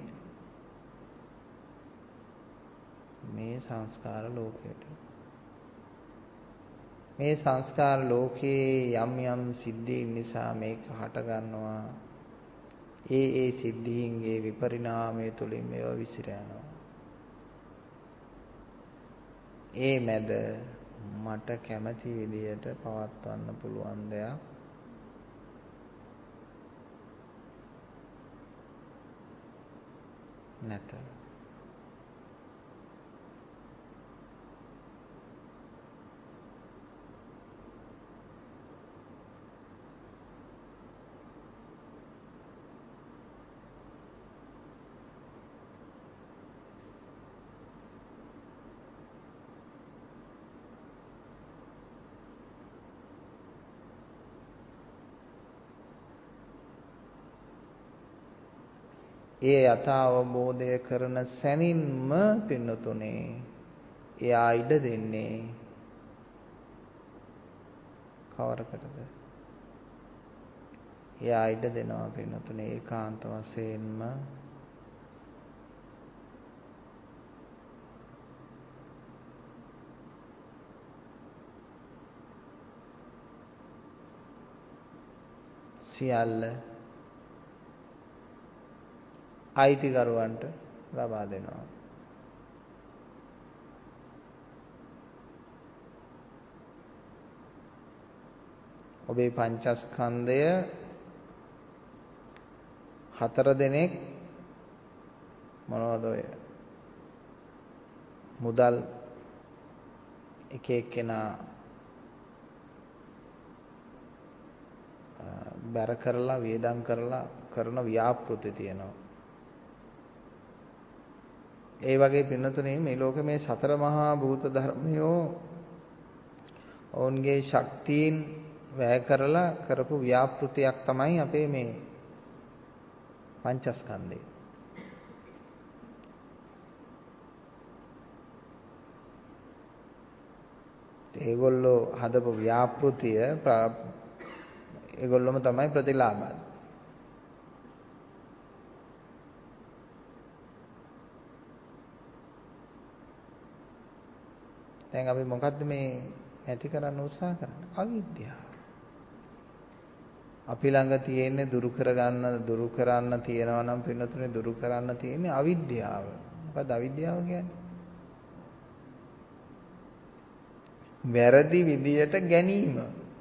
මේ සංස්කාර ලෝකයට. මේ සංස්කාර ලෝකයේ යම් යම් සිද්ධීන් නිසා මේක හට ගන්නවා. ඒ ඒ සිද්ධීන්ගේ විපරිණාමය තුළින් මේවා විසිර යනවා. ඒ මැද මට කැමති විදියට පවත්වන්න පුළුවන් දෙයක් නැත. ඒ යථා අවබෝධය කරන සැනින්ම පින්නතුනේ එයා ඉඩ දෙන්නේ කවරකටද? එයා ඉඩ දෙනවා පින්නතුනේ ඒකාන්ත වශයෙන්ම සියල්ල අයිතිකරුවන්ට ලබා දෙනවා. ඔබේ පංචස්කන්ධය හතර දෙනෙක් මොනවද ඔය මුදල් එක එක්කෙනා බැර කරලා වියදම් කරලා කරන ව්‍යාපෘති තියෙනවා. ඒ වගේ පින්නතුනේ මේ ලෝකේ මේ සතර මහා භූත ධර්මයෝ ඔවුන්ගේ ශක්තියින් වැය කරලා කරපු ව්‍යාපෘතියක් තමයි අපේ මේ පංචස්කන්ධය. ඒගොල්ලෝ හදපු ව්‍යාපෘතිය ඒගොල්ලොම තමයි ප්‍රතිලාභය. දැන් අපි මොකද්ද මේ ඇති කරන්න උත්සාහ කරන්නේ? අවිද්‍යාව. අපි ළඟ තියෙන්නේ දුරු කරගන්න දුරු කරන්න තියෙනවා නම් පින්නතුනේ දුරු කරන්න තියෙන්නේ අවිද්‍යාව. මොකද්ද අවිද්‍යාව කියන්නේ? වැරදි විදියට ගැනීම.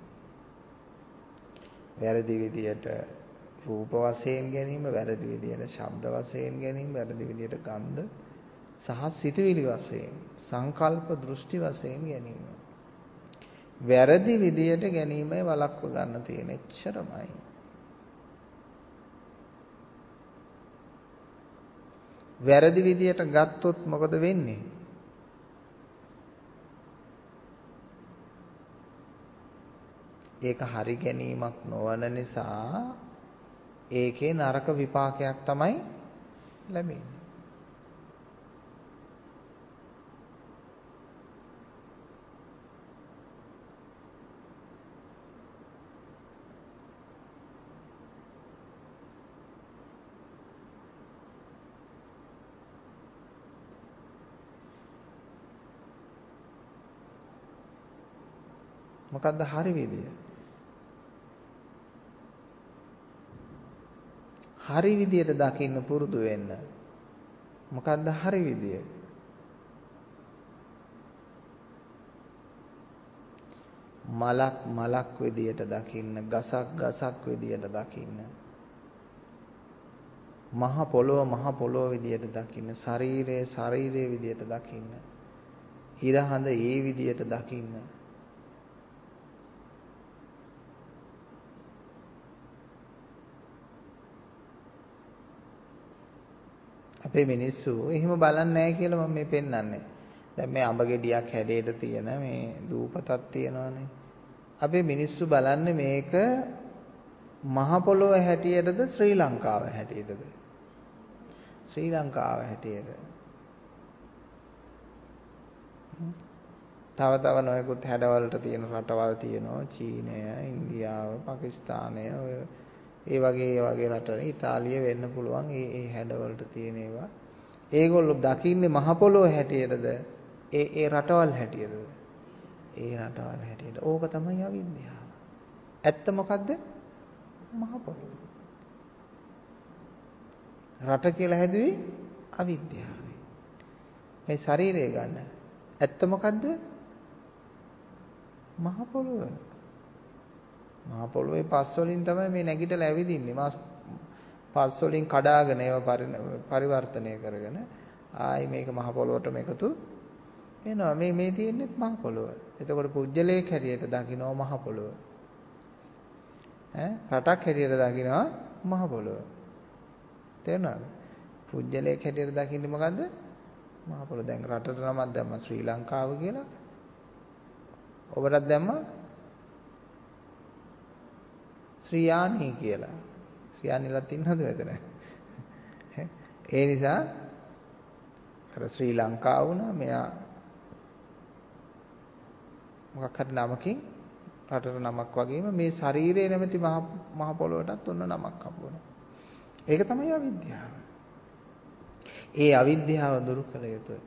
වැරදි විදියට රූප වශයෙන් ගැනීම, වැරදි විදියට ශබ්ද වශයෙන් ගැනීම, වැරදි විදියට ගන්ධ සහ සිතුවිලි වශයෙන්, සංකල්ප දෘෂ්ටි වශයෙන් ගැනීම. වැරදි විදියට ගැනීමයි වළක්ව ගන්න තියෙන එච්චරමයි. වැරදි විදියට ගත්තොත් මොකද වෙන්නේ? ඒක හරි ගැනීමක් නොවන නිසා ඒකේ නරක විපාකයක් තමයි ලැබෙන්නේ. මොකද්ද හරි විදිය? හරි විදියට දකින්න පුරුදු වෙන්න. මොකද්ද හරි විදිය? මලක් මලක් විදියට දකින්න, ගසක් ගසක් විදියට දකින්න. මහ පොළොව මහ පොළොව විදියට දකින්න, ශරීරය ශරීරය විදියට දකින්න. ඉර හඳ ඒ විදියට දකින්න. අපේ මිනිස්සු එහෙම බලන්නේ නැහැ කියලා මම මේ පෙන්වන්නේ. දැන් මේ අඹ ගෙඩියක් හැඩයට තියෙන මේ දූපතක් තියෙනවානේ. අපේ මිනිස්සු බලන්නේ මේක මහ පොළොව හැටියටද ශ්‍රී ලංකාව හැටියටද? ශ්‍රී ලංකාව හැටියට. තව තව නොයෙකුත් හැඩවලට තියෙන රටවල් තියෙනවා. චීනය, ඉන්දියාව, පාකිස්තානය ඔය ඒ වගේ ඒ වගේ රට ඉතාලිය වෙන්න පුළුවන් ඒ ඒ හැඩවලට තියෙන ඒවා. ඒගොල්ලෝ දකින්නේ මහ පොළොව හැටියටද ඒ ඒ රටවල් හැටියටද? ඒ රටවල් හැටියට. ඕක තමයි අවිද්‍යාව. ඇත්ත මොකද්ද? මහ පොළොව. රට කියලා හැදුවේ අවිද්‍යාවයි. මේ ශරීරය ගන්න. ඇත්ත මොකද්ද? මහ පොළොව. මහ පොළොවේ පස් වලින් තමයි මේ නැගිටලා ඇවිදින්නේ. මාස් පස් වලින් කඩාගෙන ඒව පරිවර්තනය කරගෙන ආයි මේක මහ පොළොවටම එකතු වෙනවා. මේ මේ තියෙන්නේ මහ පොළොව. එතකොට පුජ්‍යලේඛ හැටියට දකින්නවා මහ පොළොව. ඈ රටක් හැටියට දකින්නවා මහ පොළොව. තේරුණාද? පුජ්‍යලේඛ හැටියට දකින්නේ මොකද්ද? මහ පොළොව. දැන් රටට නමක් දැම්මා ශ්‍රී ලංකාව කියලා. ඔබටත් දැම්මා ශ්‍රියානි කියලා. ශ්‍රියානිලත් ඉන්නවද මෙතන? ඒ නිසා අර ශ්‍රී ලංකාව වුණා මෙයා මොකක් හරි නමකින් රටට නමක් වගේම මේ ශරීරය නැමැති මහ මහ පොළොවටත් ඔන්න නමක් හම්බුණා. ඒක තමයි අවිද්‍යාව. ඒ අවිද්‍යාව දුරු කළ යුතුයි.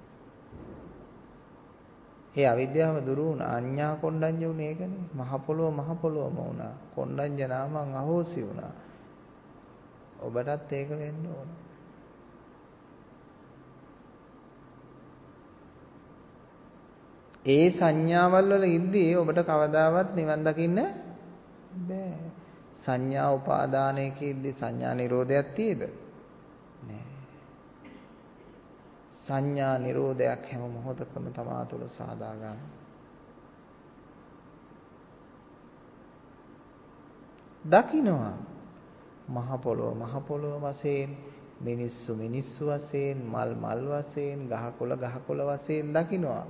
ඒ අවිද්‍යාව දුරු වුණා. අඤ්ඤා කොණ්ඩඤ්ඤ උනේ ඒකනේ. මහ පොළොව මහ පොළොවම වුණා. කොණ්ඩඤ්ඤ නාමං අහෝසි වුණා. ඔබටත් ඒක වෙන්න ඕන. ඒ සංඥාවල් වල ඉද්දී ඔබට කවදාවත් නිවන් දකින්න බෑ. සංඥා උපාදානයකෙද්දී සංඥා නිරෝධයක් තියේද? නෑ. සංඥා නිරෝධයක් හැම මොහොතකම තමා තුළ සාදා ගන්න. දකින්නවා මහ පොළොව මහ පොළොව වශයෙන්, මිනිස්සු මිනිස්සු වශයෙන්, මල් මල් වශයෙන්, ගහකොළ ගහකොළ වශයෙන් දකින්නවා.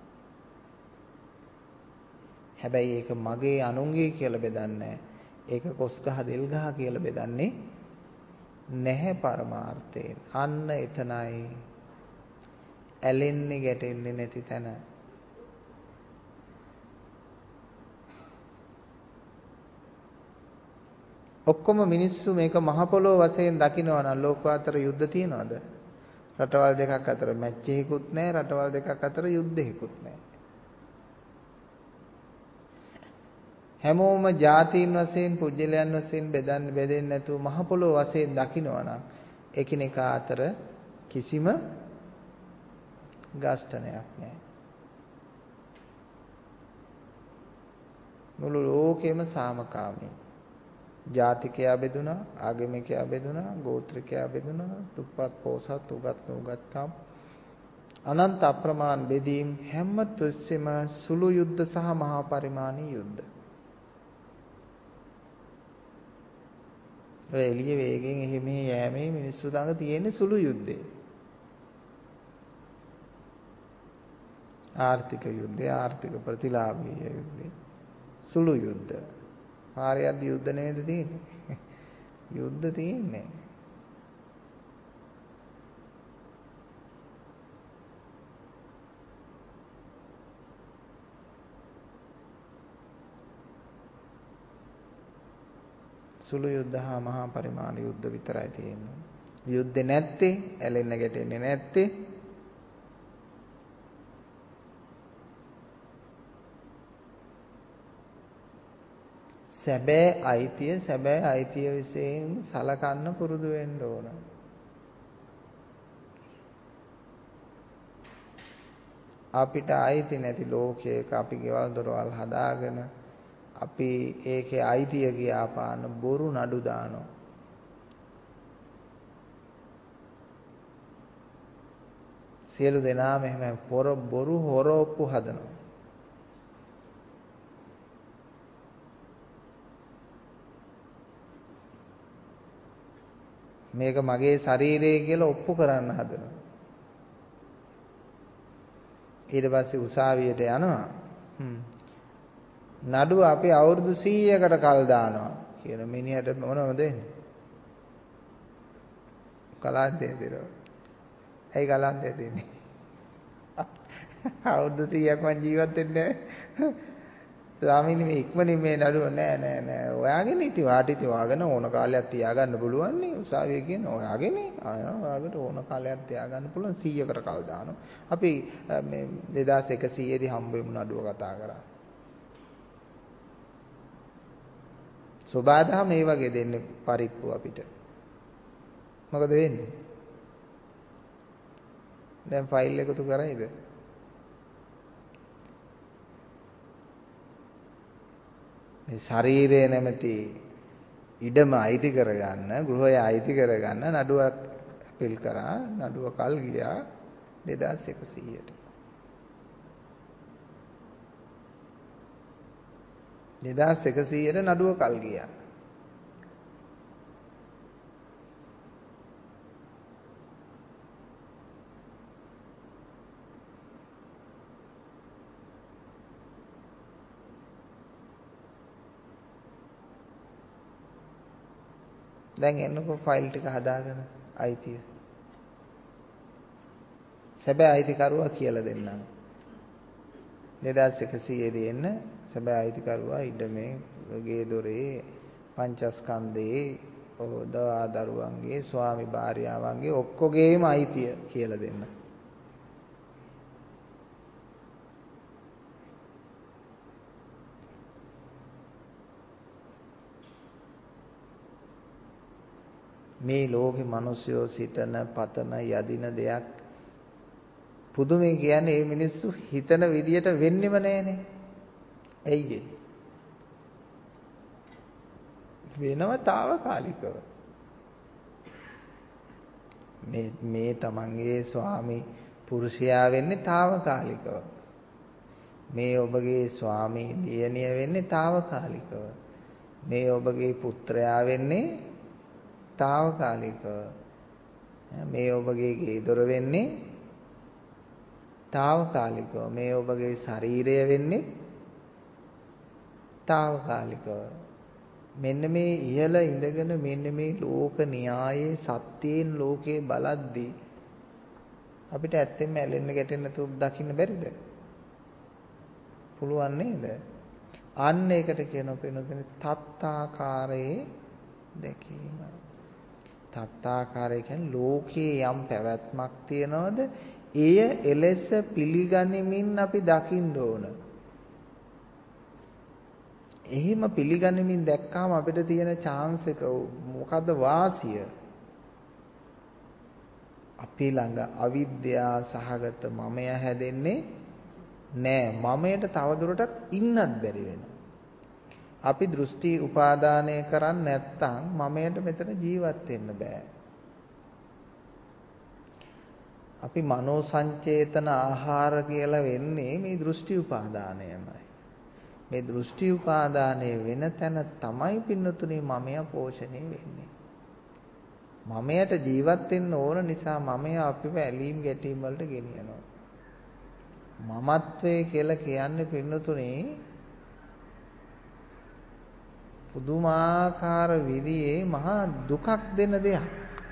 හැබැයි ඒක මගේ අනුන්ගේ කියලා බෙදන්නේ ඒක කොස් ගහ දෙල් ගහ කියලා බෙදන්නේ නැහැ පරමාර්ථයෙන්. අන්න එතනයි ඇලෙන්නේ ගැටෙන්නේ නැති තැන. ඔක්කොම මිනිස්සු මේක මහ පොළොව වශයෙන් දකිනවා නම් ලෝකාතර යුද්ධ තියනවද? රටවල් දෙකක් අතර මැච් එකකුත් නැහැ, රටවල් දෙකක් අතර යුද්ධයකුත් නැහැ. හැමෝම ජාතීන් වශයෙන් පුජ්‍යලයන් වශයෙන් බෙදන්න බෙදෙන්නේ නැතුව මහ පොළොව වශයෙන් දකිනවා නම් එකිනෙකා අතර කිසිම ගාස්ඨනයක් නැහැ. මුළු ලෝකෙම සාමකාමී. ජාතිකයා බෙදුනා, ආගමිකයා බෙදුනා, ගෝත්‍රිකයා බෙදුනා, දුප්පත් පොසත් උගත් නුගත්කම් අනන්ත අප්‍රමාණ බෙදීම් හැම තුස්සෙම සුළු යුද්ධ සහ මහා පරිමාණී යුද්ධ. ඔය එළිය වේගෙන් එහෙ මෙහෙ යෑමේ මිනිස්සු ළඟ තියෙන සුළු යුද්ධේ. ආර්ථික යුද්ධය, ආර්ථික ප්‍රතිලාභීය යුද්ධය, සුළු යුද්ධ. පාරයක්ද යුද්ධ නෙවෙයිද තියෙන්නේ? යුද්ධ තියෙන්නේ. සුළු යුද්ධ හා මහා පරිමාණ යුද්ධ විතරයි තියෙන්නේ. යුද්ධේ නැත්තේ, ඇලෙන්න ගැටෙන්නේ නැත්තේ සැබෑ අයිතිය සැබෑ අයිතිය විශේෂයෙන් සලකන්න පුරුදු වෙන්න ඕන. අපිට අයිති නැති ලෝකයක අපි ගෙවල් දොරවල් හදාගෙන අපි ඒකේ අයිතිය ගියාපාන බොරු නඩු දානවා. සියලු දෙනාම එහෙම පොර බොරු හොරොප්පු හදනවා. මේක මගේ ශරීරය කියලා ඔප්පු කරන්න හදනවා. ඊට පස්සේ උසාවියට යනවා. නඩුව අපි අවුරුදු සීයකට කල් දානවා කියන මිනිහට මොනවද වෙන්නේ? කලන්තය දෙනවා. ඇයි කලන්තය දෙන්නේ? අවුරුදු සීයක් මං ජීවත් වෙන්නේ නැහැ. ස්වාමීනි මේ ඉක්මනින් මේ නඩුව නෑ නෑ නෑ ඔයාගෙන ඉති වාට ඉති වාගෙන ඕන කාලයක් තියාගන්න පුළුවන් නේ උසාවිය කියන්නේ ඔයාගෙන ආය ඔයාකට ඕන කාලයක් තියාගන්න පුළුවන් සීයකට කල් දානවා. අපි මේ දෙදාස් එකසීය දී හම්බ වෙමු නඩුව කතා කරා. සෝබාදා මේ වගේ දෙන්නේ පරිප්පු අපිට. මොකද වෙන්නේ? දැන් ෆයිල් එකතු කරයිද? මේ ශරීරය නැමැති ඉඩම අයිති කරගන්න, ගෘහය අයිති කරගන්න නඩුවක් අපීල් කරා. නඩුව කල් ගියා දෙදාස් එකසීයට. දෙදාස් එකසීයට නඩුව කල් ගියා. දැන් එන්නකො ෆයිල් ටික හදාගෙන අයිතිය. සැබෑ අයිතිකරුවා කියලා දෙන්නම්. දෙදාස් එකසීයේ දෙන්න සැබෑ අයිතිකරුවා ඉඩමේ ගේ දොරේ පංචස්කන්ධේ දා දරුවන්ගේ ස්වාමි භාර්යාවන්ගේ ඔක්කොගේම අයිතිය කියලා දෙන්න. මේ ලෝකේ මිනිස්සුયો සිතන පතන යදින දෙයක් පුදුමේ කියන්නේ මේ මිනිස්සු හිතන විදියට වෙන්නෙම නැහනේ. ඇයි වෙනව తాවකාලිකව. මේ මේ තමන්ගේ ස්වාමි පුරුෂයා වෙන්නේ తాවකාලිකව. මේ ඔබගේ ස්වාමි දියණිය වෙන්නේ తాවකාලිකව. මේ ඔබගේ පුත්‍රයා වෙන්නේ తాවකාලිකව. මේ ඔබගේ ගේ දොර වෙන්නේ తాවකාලිකව. මේ ඔබගේ ශරීරය වෙන්නේ తాවකාලිකව. මෙන්න මේ ඉහළ ඉඳගෙන මෙන්න මේ ලෝක න්‍යායේ සත්‍යයෙන් ලෝකේ බලද්දී අපිට ඇත්තෙන්ම ඇලෙන්න ගැටෙන්න නැතුව දකින්න බැරිද? පුළුවන් නේද? අන්න ඒකට කියනවා වෙනදෙන තත්තාකාරයේ දැකීම. තත්තාකාරය කියන්නේ ලෝකේ යම් පැවැත්මක් තියනවද එය එලෙස පිළිගනිමින් අපි දකින්න ඕන. එහෙම පිළිගනිමින් දැක්කාම අපිට තියෙන chance එක මොකද්ද වාසිය? අපි ළඟ අවිද්‍යා සහගත මමය හැදෙන්නේ නෑ. මමයට තවදුරටත් ඉන්නත් බැරි වෙනවා. අපි දෘෂ්ටි උපාදානය කරන්නේ නැත්නම් මමයට මෙතන ජීවත් වෙන්න බෑ. අපි මනෝ සංචේතන ආහාර කියලා වෙන්නේ මේ දෘෂ්ටි උපාදානයමයි. මේ දෘෂ්ටි උපාදානය වෙන තැන තමයි පින්නතුනේ මමයා පෝෂණය වෙන්නේ. මමයට ජීවත් වෙන්න ඕන නිසා මමයා අපිව ඇලීම් ගැටීම් වලට ගෙනියනවා. මමත්වයේ කියලා කියන්නේ පින්නතුනේ පුදුමාකාර විදිහේ මහා දුකක් දෙන දෙයක්.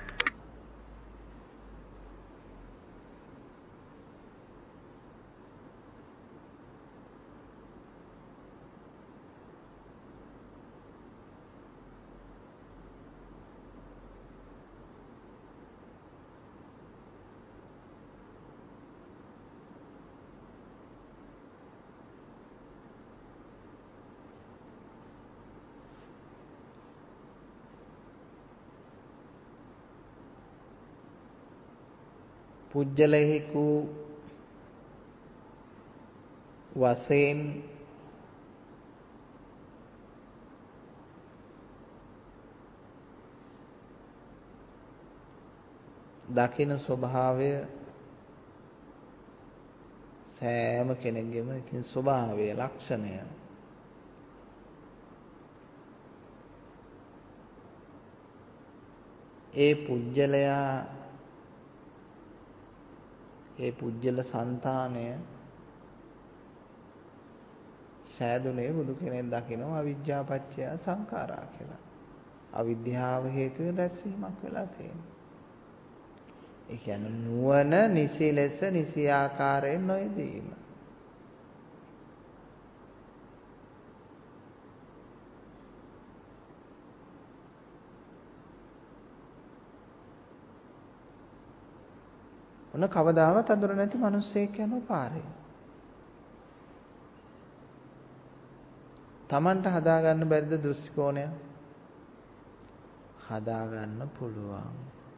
පුජ්‍යලෙහිකු වශයෙන් දකින ස්වභාවය සෑම කෙනෙකුගේම ඉතින් ස්වභාවය ලක්ෂණය. ඒ පුජ්‍යලයා ඒ පුජ්‍යල సంతානය සෑදුනේ බුදු කෙනෙක් දකිනවා අවිජ්ජා පත්‍ය සංඛාරා කියලා. අවිද්‍යාව හේතුවෙන් රැස්වීමක් වෙලා තියෙනවා. ඒ කියන්නේ නුවණ නිසි ලෙස නිසි ආකාරයෙන් නොයදීම. ඔන්න කවදාවත් අඳුර නැති මිනිස්සෙක් යන පාරේ. Tamanට හදාගන්න බැරිද දෘෂ්ටි කෝණය? හදාගන්න පුළුවන්.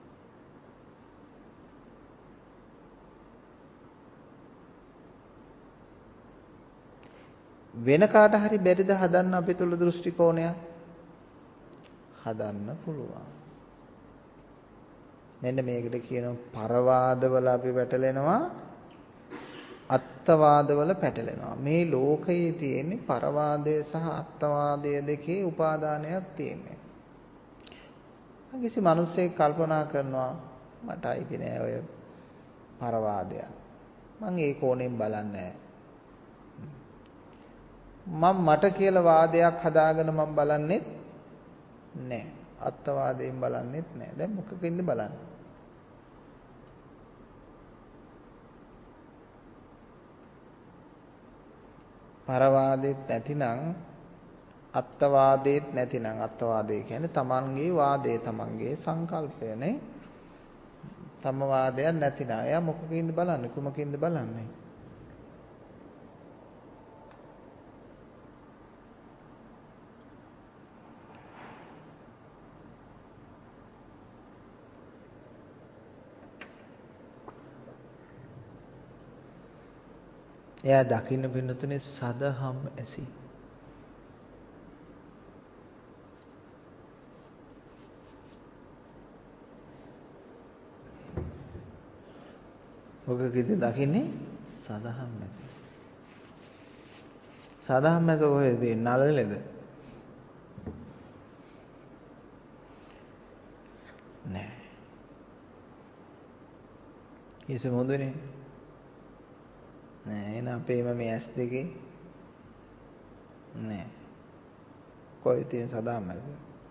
වෙන කාට හරි බැරිද හදන්න අපේ තුල දෘෂ්ටි කෝණය? හදන්න පුළුවන්. මෙන්න මේකට කියනවා පරවාදවල අපි පැටලෙනවා අත්වාදවල පැටලෙනවා. මේ ලෝකයේ තියෙන පරවාදය සහ අත්වාදය දෙකේ උපාදානයක් තියෙනවා. කිසි මිනිසෙක් කල්පනා කරනවා මට අයිති නෑ ඔය පරවාදයක්. මම ඒ කෝණයෙන් බලන්නේ මම මට කියලා වාදයක් හදාගෙන මම බලන්නේ නෑ. අත්වාදයෙන් බලන්නෙත් නෑ. දැන් මොකකින්ද බලන්නේ? පරවාදෙත් නැතිනම් අත්වාදෙත් නැතිනම් අත්වාදය කියන්නේ තමන්ගේ වාදය තමන්ගේ සංකල්පයනේ. තම වාදයක් නැතිනම් එයා මොකකින්ද බලන්නේ කුමකින්ද බලන්නේ? එයා දකින්න පින්නතුනේ සදහම් ඇසි. මොකකද දකින්නේ? සදහම් ඇසි. සදහම් ඇස කොහෙද? නළලෙද? නෑ. හිස මොඳුනේ. නෑ එන අපේම මේ ඇස් දෙකේ නෑ. කොහෙද තියෙන සදහම් ඇස?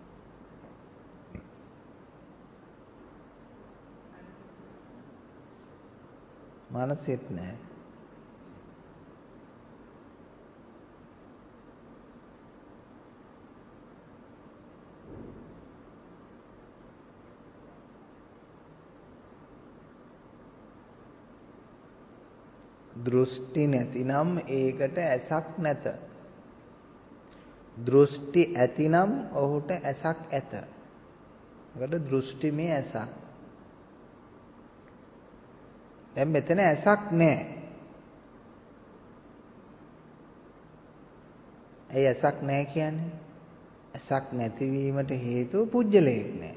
මනසෙත් නෑ. දෘෂ්ටි නැතිනම් ඒකට ඇසක් නැත. දෘෂ්ටි ඇතිනම් ඔහුට ඇසක් ඇත. ඒකට දෘෂ්ටිමය ඇසක්. දැන් මෙතන ඇසක් නැහැ. ඇයි ඇසක් නැහැ කියන්නේ? ඇසක් නැතිවීමට හේතුව පුජ්‍යලයක් නැහැ.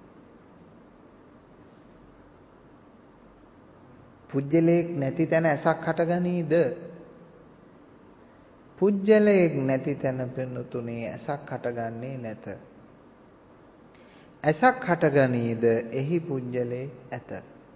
පුජ්‍යලයක් නැති තැන ඇසක් හටගනීද? පුජ්‍යලයක් නැති තැන පෙනුතුනේ ඇසක් හටගන්නේ නැත. ඇසක් හටගනීද? එහි පුජ්‍යලේ ඇත.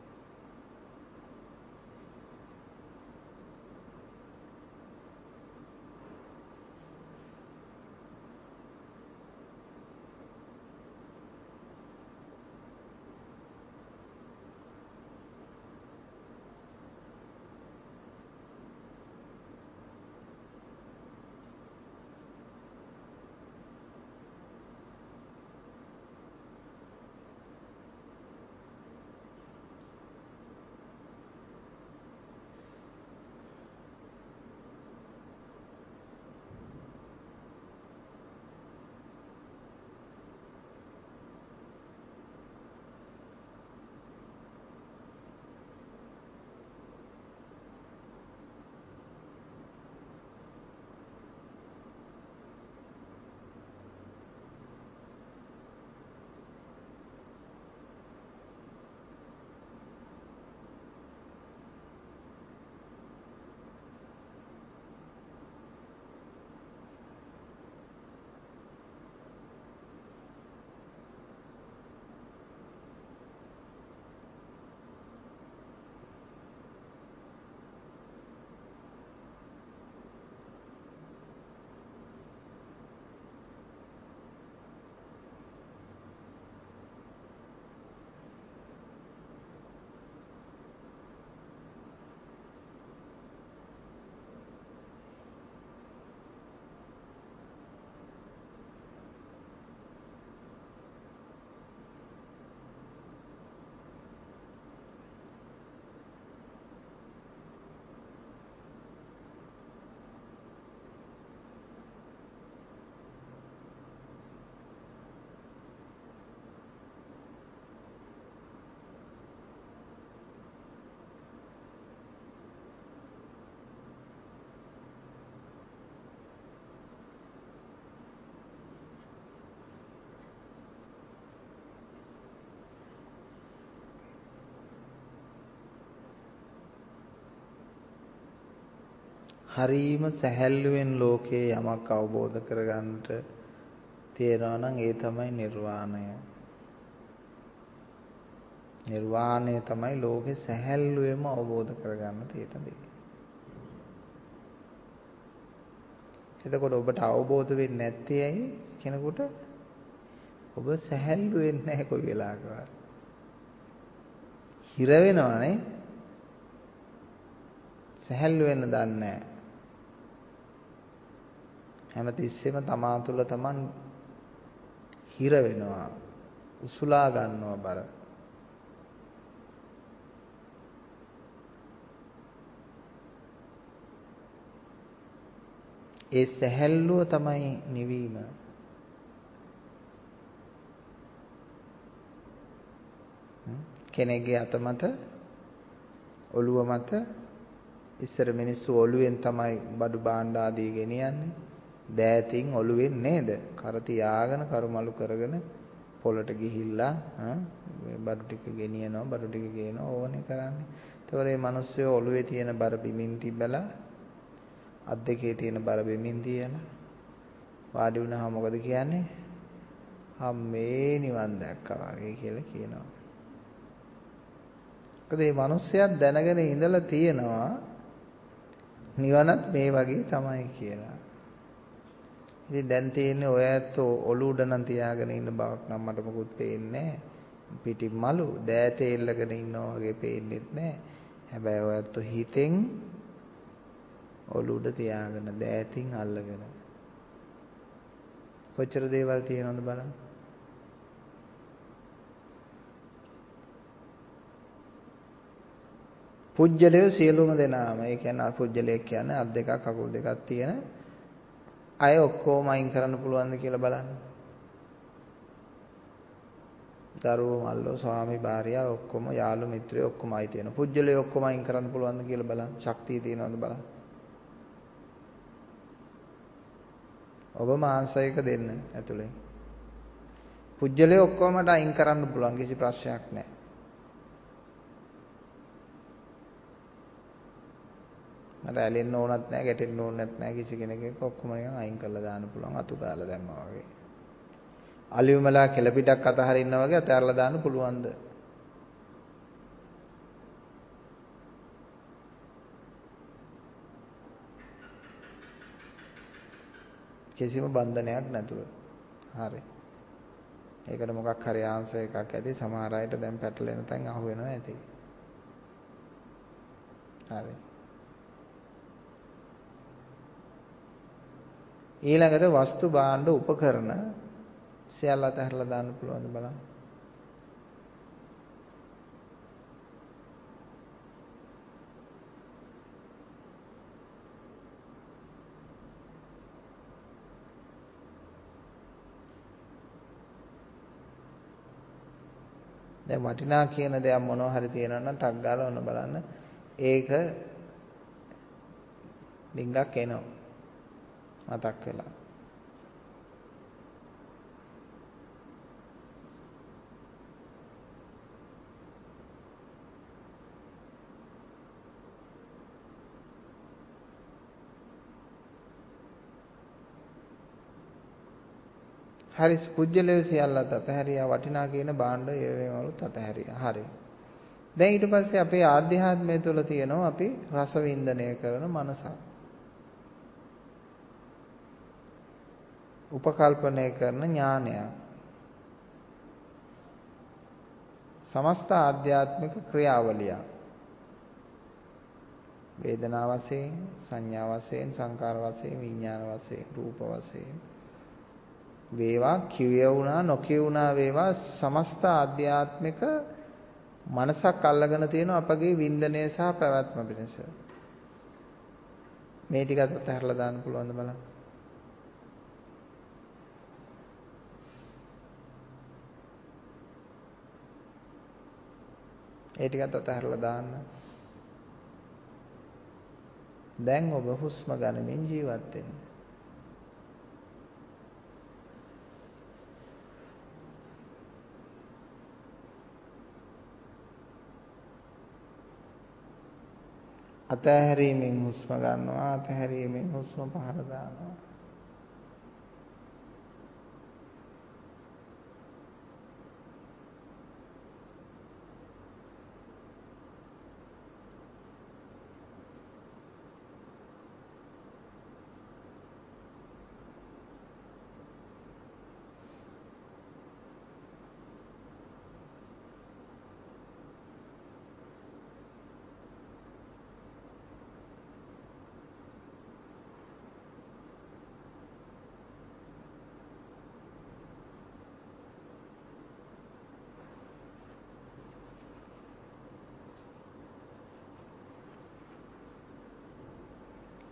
හරීම සැහැල්ලුවෙන් ලෝකයේ යමක් අවබෝධ කරගන්නට තියනවා නම් ඒ තමයි නිර්වාණය. නිර්වාණය තමයි ලෝකේ සැහැල්ලුවෙන්ම අවබෝධ කරගන්න තියෙන දේ. එතකොට ඔබට අවබෝධ වෙන්නේ නැත්තේ ඇයි කෙනෙකුට? ඔබ සැහැල්ලු වෙන්නේ නැහැ කොයි වෙලාවකවත්. හිර වෙනවනේ. සැහැල්ලු වෙන්න දන්නේ නැහැ. හැමතිස්සෙම තමා තුළ තමන් හිර වෙනවා. උසුලා ගන්නවා බර. ඒ සැහැල්ලුව තමයි නිවීම. කෙනෙක්ගේ අත මත ඔළුව මත ඉස්සර මිනිස්සු ඔළුවෙන් තමයි බඩු භාණ්ඩ ආදී ගෙනියන්නේ. දෑතින් ඔළුවෙන් නේද? කර තියාගෙන කරුමලු කරගෙන පොළට ගිහිල්ලා බඩු ටික ගෙනියනවා, බඩු ටික ගේනවා ඕනේ කරන්නේ. ඒතකොට මේ මිනිස්සු ඔළුවේ තියෙන බර බිමින් තිබ්බලා අත් දෙකේ තියෙන බර බිමින් තියලා වාඩි වුණාම මොකද කියන්නේ? අම්මේ නිවන් දැක්කා වගේ කියලා කියනවා. මොකද මේ මිනිස්සයත් දැනගෙන ඉඳලා තියෙනවා නිවනත් මේ වගේ තමයි කියලා. ඉතින් දැන් තියෙන්නේ ඔය ඇත්තෝ ඔලු උඩ නම් තියාගෙන ඉන්න බවක් නම් මට මොකුත් පේන්නේ නැහැ. පිටින් මලු දෑතේ එල්ලගෙන ඉන්නවා වගේ පේන්නේත් නැහැ. හැබැයි ඔය ඇත්තෝ හිතෙන් ඔලු උඩ තියාගෙන දෑතින් අල්ලගෙන කොච්චර දේවල් තියෙනවද බලන්න. පුජ්‍යලය සියලුම දෙනාම ඒ කියන්නේ පුජ්‍යලයක් කියන්නේ අත් දෙකක් කකුල් දෙකක් තියෙන අය ඔක්කොම අයින් කරන්න පුළුවන්ද කියලා බලන්න. දරුවෝ මල්ලෝ ස්වාමි භාර්යාව ඔක්කොම යාළු මිත්‍රයෝ ඔක්කොම අයි තියෙනවා. පුජ්‍යලය ඔක්කොම අයින් කරන්න පුළුවන්ද කියලා බලන්න. ශක්තිය තියෙනවද බලන්න. ඔබ මාංශයක දෙන්න ඇතුලේ. පුජ්‍යලය ඔක්කොමට අයින් කරන්න පුළුවන් කිසි ප්‍රශ්නයක් නැහැ. මට ඇලෙන්න ඕනත් නැහැ, ගැටෙන්න ඕනත් නැහැ කිසි කෙනෙක් එක්ක ඔක්කොම නිකන් අයින් කරලා දාන්න පුළුවන් අතු දාලා දැම්මා වගේ. අලියුමලා කෙලපිටක් අතහරින්න වගේ අතහැරලා දාන්න පුළුවන්ද? කිසිම බන්ධනයක් නැතුව. හරි. ඒකට මොකක් හරි ආන්සර් එකක් ඇති. සමහර අයට දැන් පැටලෙන තැන් අහු වෙනවා ඇති. හරි. ඊළඟට වස්තු භාණ්ඩ උපකරණ සියල්ල අතහැරලා දාන්න පුළුවන්ද බලන්න. දැන් වටිනා කියන දේක් මොනවා හරි තියෙනවා නම් ටක් ගාලා ඔන්න බලන්න. ඒක ඩිංගක් එනවා. මතක් වෙලා. හරි පුජ්‍යලේ සියල්ලත් අතහැරියා වටිනා කියන භාණ්ඩ ඒවලුත් අතහැරියා. හරි. දැන් ඊට පස්සේ අපේ ආධ්‍යාත්මය තුළ තියෙනවා අපි රස වින්දනය කරන මනසක්. උපකල්පනය කරන ඥානයක්. සමස්ත ආධ්‍යාත්මික ක්‍රියාවලිය. වේදනා වශයෙන්, සංඥා වශයෙන්, සංකාර වශයෙන්, විඥාන වශයෙන්, රූප වශයෙන් වේවා කියවුණා නොකියුණා වේවා සමස්ත ආධ්‍යාත්මික මනසක් අල්ලගෙන තියෙන අපගේ වින්දනය සහ පැවැත්ම පිණිස. මේ ටිකත් අතහැරලා දාන්න පුළුවන්ද බලන්න. ඒ ටිකත් අතහැරලා දාන්න. දැන් ඔබ හුස්ම ගන්නමින් ජීවත් වෙන්න. අතහැරීමෙන් හුස්ම ගන්නවා, අතහැරීමෙන් හුස්ම පහළ දානවා.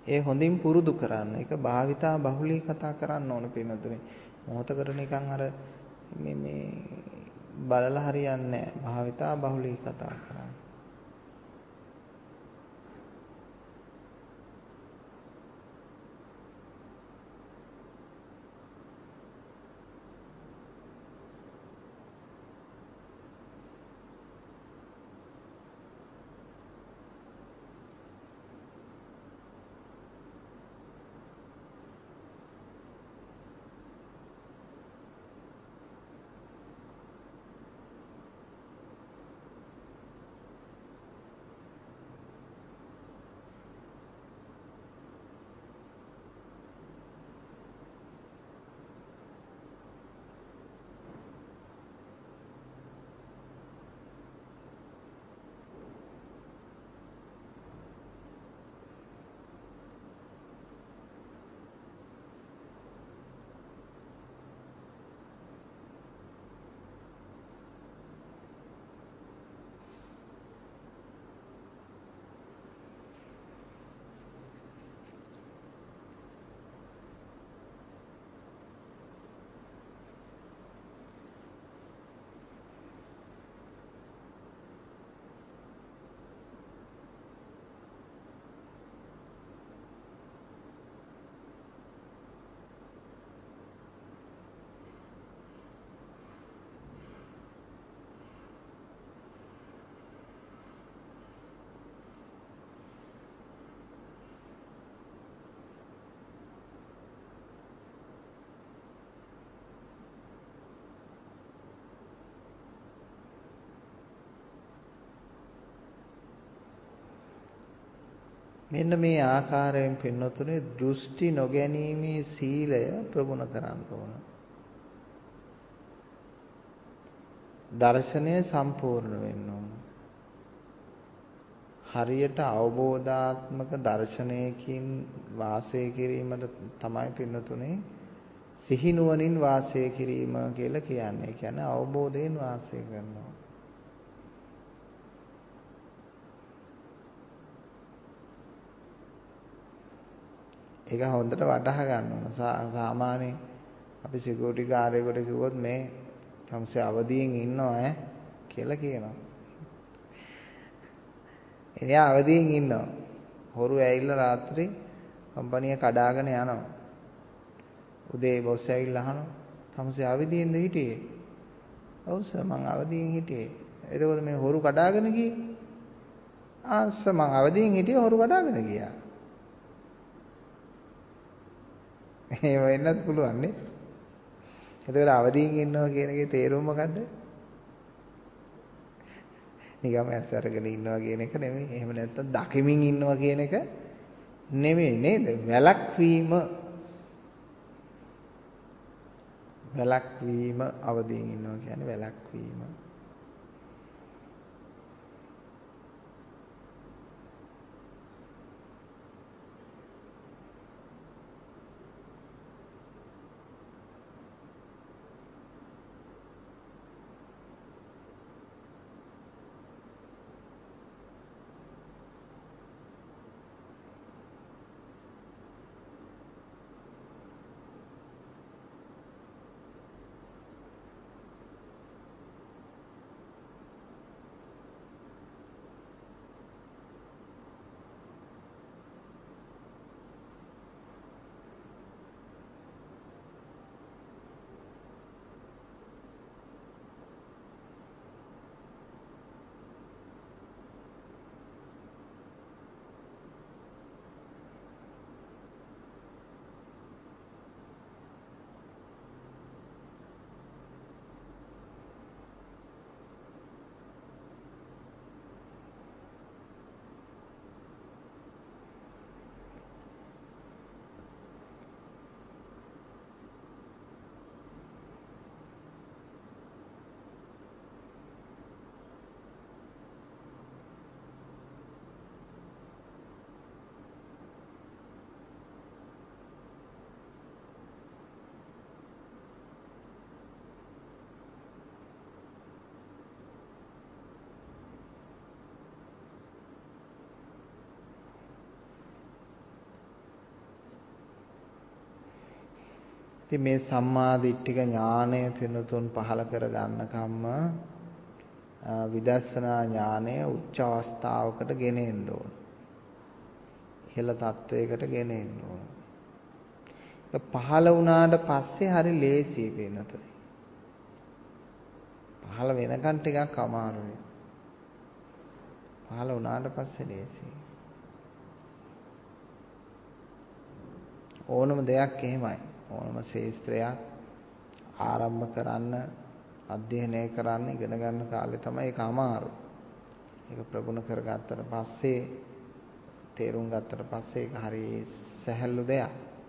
ඒ හොඳින් පුරුදු කරන්න. ඒක භාවිතා බහුලී කතා කරන්න ඕන පින්නතුනේ. මොහතකට නිකන් අර මේ මේ බලලා හරියන්නේ නැහැ. භාවිතා බහුලී කතා කරන්න. මෙන්න මේ ආකාරයෙන් පින්නතුනේ දෘෂ්ටි නොගැනීමේ සීලය ප්‍රගුණ කරන්න ඕන. දර්ශනය සම්පූර්ණ වෙන්න ඕන. හරියට අවබෝධාත්මක දර්ශනයකින් වාසය කිරීමට තමයි පින්නතුනේ සිහිනුවණින් වාසය කිරීම කියලා කියන්නේ. ඒ කියන්නේ අවබෝධයෙන් වාසය කරනවා. ඒක හොඳට වටහා ගන්න ඕන. සාමාන්‍ය අපි සිකියුරිටි කාර්යයකට කිව්වොත් මේ තමසේ අවදියෙන් ඉන්නවා ඈ කියලා කියනවා. එයා අවදියෙන් ඉන්නවා. හොරු ඇවිල්ලා රාත්‍රී කම්පැනි කඩාගෙන යනවා. උදේ බොස් ඇවිල්ලා අහනවා තමසේ අවදියෙන්ද හිටියේ? ඔව් සර් මං අවදියෙන් හිටියේ. එතකොට මේ හොරු කඩාගෙන ගියේ? ආ සර් මං අවදියෙන් හිටියේ හොරු කඩාගෙන ගියා. එහෙම වෙන්නත් පුළුවන් නේ. එතකොට අවදියෙන් ඉන්නවා කියන එකේ තේරුම මොකද්ද? නිකම්ම ඇස් අරගෙන ඉන්නවා කියන එක නෙමෙයි. එහෙම නැත්නම් දකිමින් ඉන්නවා කියන එක නෙමෙයි නේද? වැළක්වීම වැළක්වීම අවදියෙන් ඉන්නවා කියන්නේ වැළක්වීම. ඉතින් මේ සම්මා දිට්ඨික ඥානය පිනතුන් පහල කර ගන්නකම්ම විදර්ශනා ඥානය උච්ච අවස්ථාවකට ගෙනෙන්න ඕන. ඉහළ තත්වයකට ගෙනෙන්න ඕන. ඒක පහල වුණාට පස්සේ හරි ලේසියි වෙනතේ. පහල වෙනකන් ටිකක් අමාරුයි. පහල වුණාට පස්සේ ලේසියි. ඕනම දෙයක් එහෙමයි. ඕනම ශාස්ත්‍රයක් ආරම්භ කරන්න, අධ්‍යයනය කරන්න, ඉගෙන ගන්න කාලේ තමයි ඒක අමාරු. ඒක ප්‍රගුණ කරගත්තට පස්සේ, තේරුම් ගත්තට පස්සේ ඒක හරි සැහැල්ලු දෙයක්.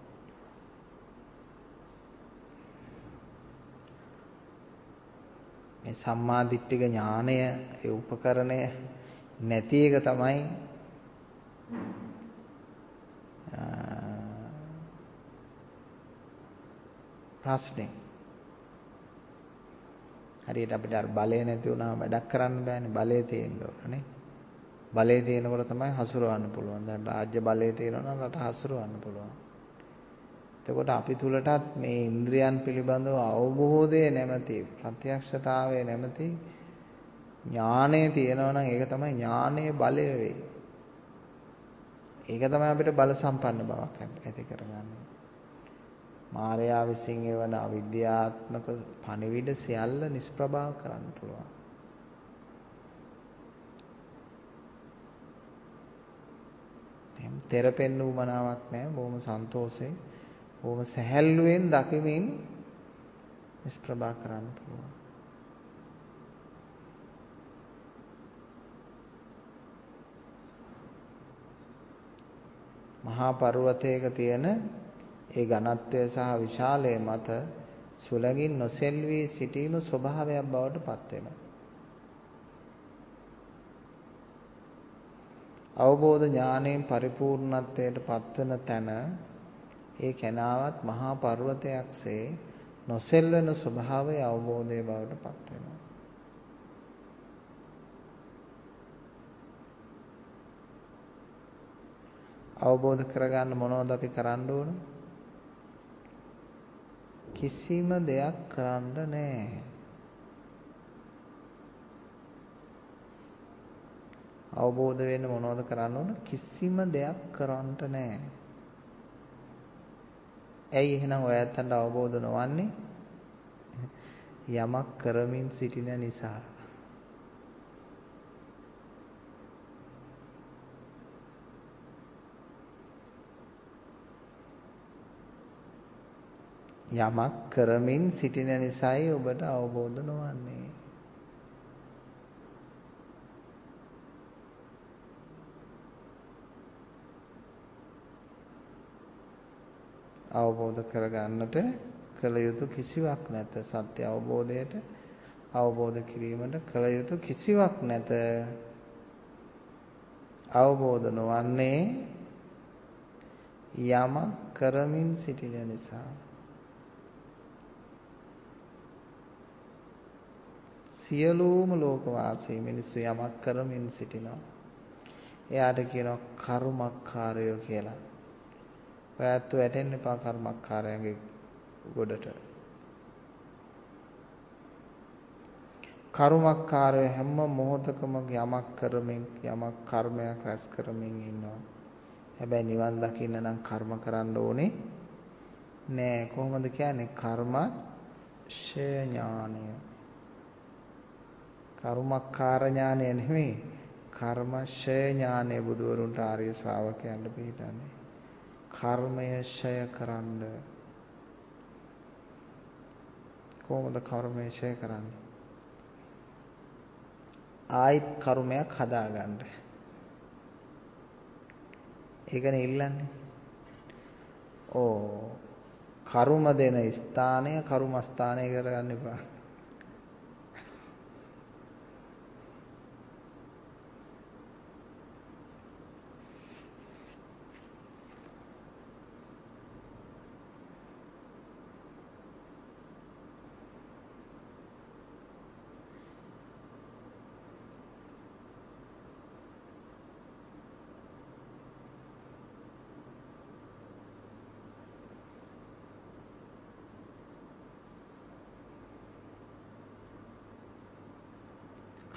මේ සම්මා දිට්ඨික ඥානය, ඒ උපකරණය නැති එක තමයි ප්‍රශ්නේ. හරියට අපිට අර බලය නැති වුණාම වැඩක් කරන්න බෑනේ. බලය තියෙන්න ඕනේ. බලය තියෙනකොට තමයි හසුරවන්න පුළුවන්. දැන් රාජ්‍ය බලය තියෙනවා නම් රට හසුරවන්න පුළුවන්. එතකොට අපි තුලටත් මේ ඉන්ද්‍රියන් පිළිබඳව අවබෝධය නැමැති, ප්‍රත්‍යක්ෂතාවය නැමැති ඥානය තියෙනවා නම් ඒක තමයි ඥානයේ බලය වෙයි. ඒක තමයි අපිට බල සම්පන්න බවක් ඇති කරගන්නේ. මායාව විසින් එවන අවිද්‍යාත්මක පණිවිඩ සියල්ල නිෂ්ප්‍රභා කරන්න පුළුවන්. එහෙනම් තෙරපෙන්න උමනාවක් නැහැ. බොහොම සන්තෝෂයෙන්, බොහොම සැහැල්ලුවෙන් දකිමින් නිෂ්ප්‍රභා කරන්න පුළුවන්. මහා පර්වතයක තියෙන ඒ ඝනත්වය සහ විශාලය මත සුළඟින් නොසෙල්වී සිටීම ස්වභාවයක් බවට පත් වෙනවා. අවබෝධ ඥාණයෙන් පරිපූර්ණත්වයට පත්වන තැන ඒ කෙනාවත් මහා පර්වතයක්සේ නොසෙල්වෙන ස්වභාවය අවබෝධයේ බවට පත් වෙනවා. අවබෝධ කරගන්න මොනවද අපි කරන්න ඕන? කිසිම දෙයක් කරන්න නැහැ. අවබෝධ වෙන්න මොනවද කරන්න ඕන? කිසිම දෙයක් කරන්න නැහැ. ඇයි එහෙනම් ඔය ඇත්තන්ට අවබෝධ නොවන්නේ? යමක් කරමින් සිටින නිසා. යමක් කරමින් සිටින නිසායි ඔබට අවබෝධ නොවන්නේ. අවබෝධ කරගන්නට කළ යුතු කිසිවක් නැත. සත්‍ය අවබෝධයට අවබෝධ කිරීමට කළ යුතු කිසිවක් නැත. අවබෝධ නොවන්නේ යමක් කරමින් සිටින නිසා. සියලුම ලෝකවාසී මිනිස්සු යමක් කරමින් සිටිනවා. එයාට කියනවා කර්මකාරයෝ කියලා. ඔයත් වැටෙන්න එපා කර්මකාරයන්ගේ ගොඩට. කර්මකාරය හැම මොහොතකම යමක් කරමින් යමක් කර්මයක් රැස් කරමින් ඉන්නවා. හැබැයි නිවන් දකින්න නම් කර්ම කරන්න ඕනේ නෑ. කොහොමද කියන්නේ? කර්මක්ෂය ඥානය. කර්මකාර ඥානය නෙමෙයි. කර්මක්ෂය ඥානය බුදුවරුන්ට ආර්ය ශ්‍රාවකයන්ට පිළිගන්නේ. කර්මය ක්ෂය කරන්න. කොහොමද කර්මය ක්ෂය කරන්නේ? ආයිත් කර්මයක් හදාගන්න. ඒකනේ ඉල්ලන්නේ. ඕ කර්ම දෙන ස්ථානය කර්මස්ථානය කරගන්න එපා.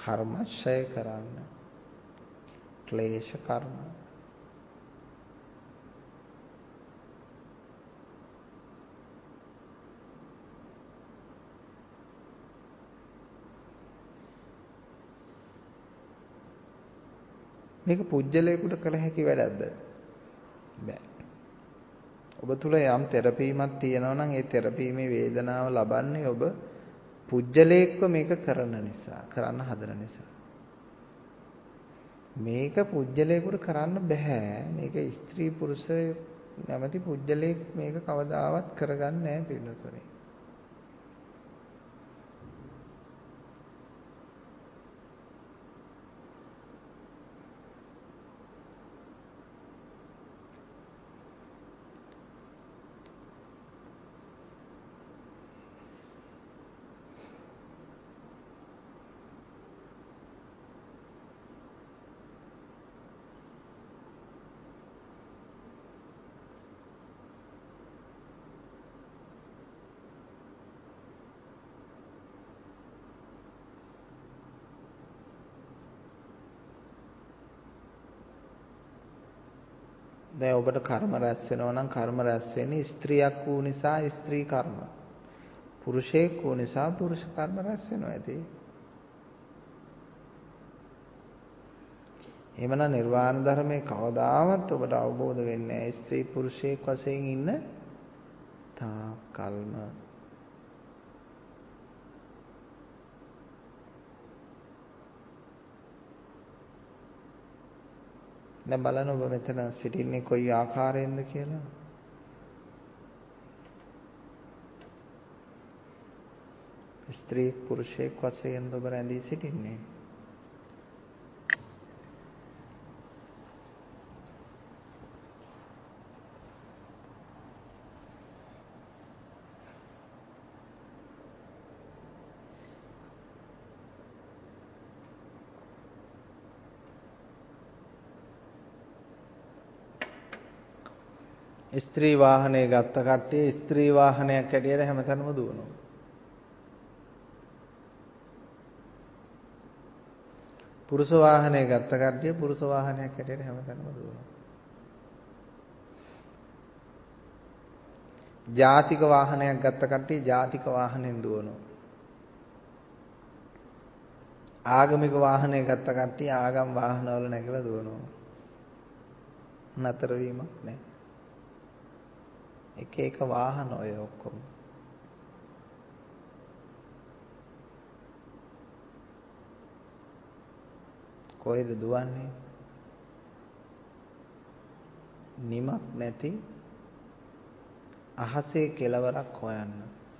කර්මශය කරන්න. ක්ලේශ කර්ම. මේක පුජ්‍යලයකට කළ හැකි වැඩක්ද? බෑ. ඔබ තුල යම් තෙරපීමක් තියෙනවා නම් ඒ තෙරපීමේ වේදනාව ලබන්නේ ඔබ පුජ්‍යලයක්ව මේක කරන නිසා, කරන්න හදන නිසා. මේක පුජ්‍යලයකට කරන්න බෑ. මේක ස්ත්‍රී පුරුෂ නැමැති පුජ්‍යලයක් මේක කවදාවත් කරගන්නේ නැහැ පිළිතුරේ. දැන් ඔබට කර්ම රැස් වෙනවා නම් කර්ම රැස් වෙන්නේ ස්ත්‍රියක් වූ නිසා ස්ත්‍රී කර්ම. පුරුෂයෙක් වූ නිසා පුරුෂ කර්ම රැස් වෙනවා ඇති. එහෙමනම් නිර්වාණ ධර්මයේ කවදාවත් ඔබට අවබෝධ වෙන්නේ නැහැ ස්ත්‍රී පුරුෂයෙක් වශයෙන් ඉන්න තා කල්ම. දැන් බලන්න ඔබ මෙතන සිටින්නේ කොයි ආකාරයෙන්ද කියලා. ස්ත්‍රී පුරුෂයෙක් වශයෙන් ඔබ රැඳී සිටින්නේ. ස්ත්‍රී වාහනේ ගත්ත කට්ටිය ස්ත්‍රී වාහනයක් හැටියට හැමතැනම දුවනවා. පුරුෂ වාහනේ ගත්ත කට්ටිය පුරුෂ වාහනයක් හැටියට හැමතැනම දුවනවා. ජාතික වාහනයක් ගත්ත කට්ටිය ජාතික වාහනෙන් දුවනවා. ආගමික වාහනයක් ගත්ත කට්ටිය ආගම් වාහනවල නැගලා දුවනවා. නතර වීමක් නැහැ. එක එක වාහන ඔය ඔක්කොම. කොහෙද දුවන්නේ? නිමක් නැති අහසේ කෙලවරක් හොයන්න.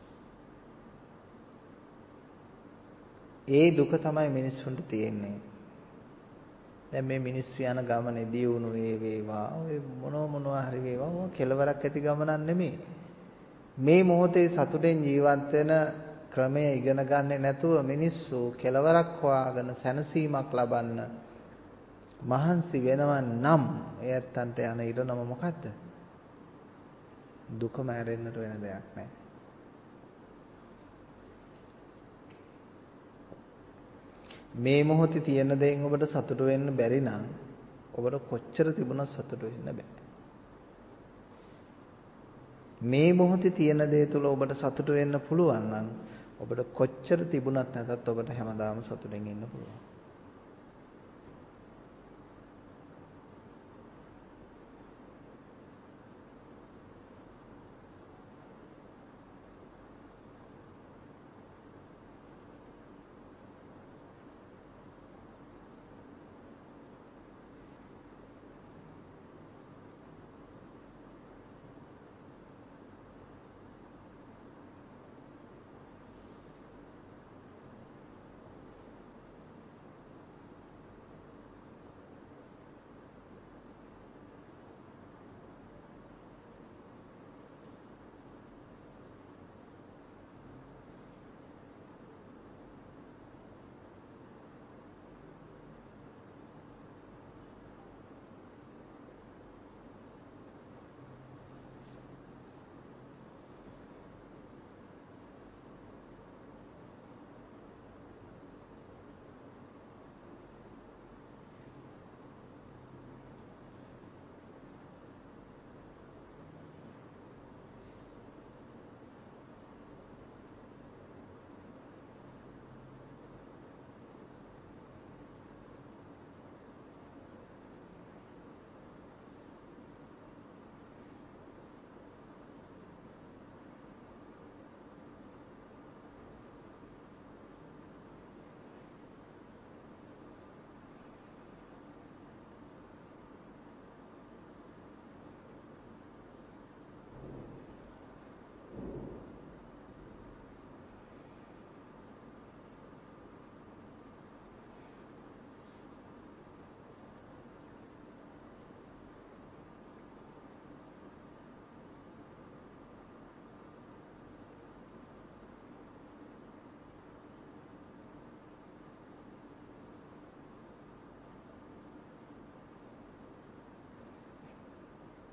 ඒ දුක තමයි මිනිස්සුන්ට තියෙන්නේ. දැන් මේ මිනිස්සු යන ගමනේ දියුණු වේ වේවා ඔය මොන මොනවා හරි වේවා ඔය කෙලවරක් ඇති ගමනක් නෙමෙයි. මේ මොහොතේ සතුටෙන් ජීවත් වෙන ක්‍රමය ඉගෙන ගන්නේ නැතුව මිනිස්සු කෙලවරක් හොයාගෙන සැනසීමක් ලබන්න මහන්සි වෙනව නම් එයත්න්ට යන ඉරණම මොකද්ද? දුකම ඇරෙන්නට වෙන දෙයක් නැහැ. මේ මොහොතේ තියෙන දේෙන් ඔබට සතුට වෙන්න බැරි නම් ඔබට කොච්චර තිබුණත් සතුට වෙන්න බෑ. මේ මොහොතේ තියෙන දේ තුල ඔබට සතුට වෙන්න පුළුවන් නම් ඔබට කොච්චර තිබුණත් නැතත් ඔබට හැමදාම සතුටින් ඉන්න පුළුවන්.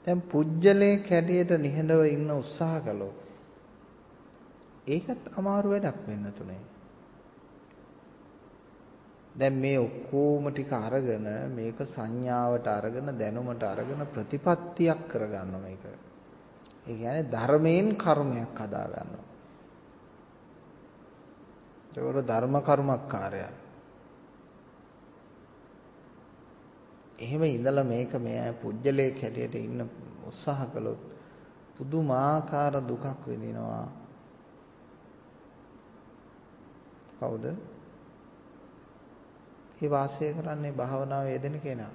දැන් පුජ්‍යලේ කැඩියට නිහඬව ඉන්න උත්සාහ කළොත් ඒකත් අමාරු වැඩක් වෙන්න තුනේ. දැන් මේ ඔක්කොම ටික අරගෙන මේක සංඥාවට අරගෙන දැනුමට අරගෙන ප්‍රතිපත්තියක් කරගන්න මේක. ඒ කියන්නේ ධර්මයෙන් කර්මයක් හදා ගන්නවා. ඒකට ධර්ම කර්මකාරය. එහෙම ඉඳලා මේක මේ පුජ්‍යලේ කැඩියට ඉන්න උත්සාහ කළොත් පුදුමාකාර දුකක් විඳිනවා. කවුද? ඒ වාසය කරන්නේ භාවනාව යෙදෙන කෙනා.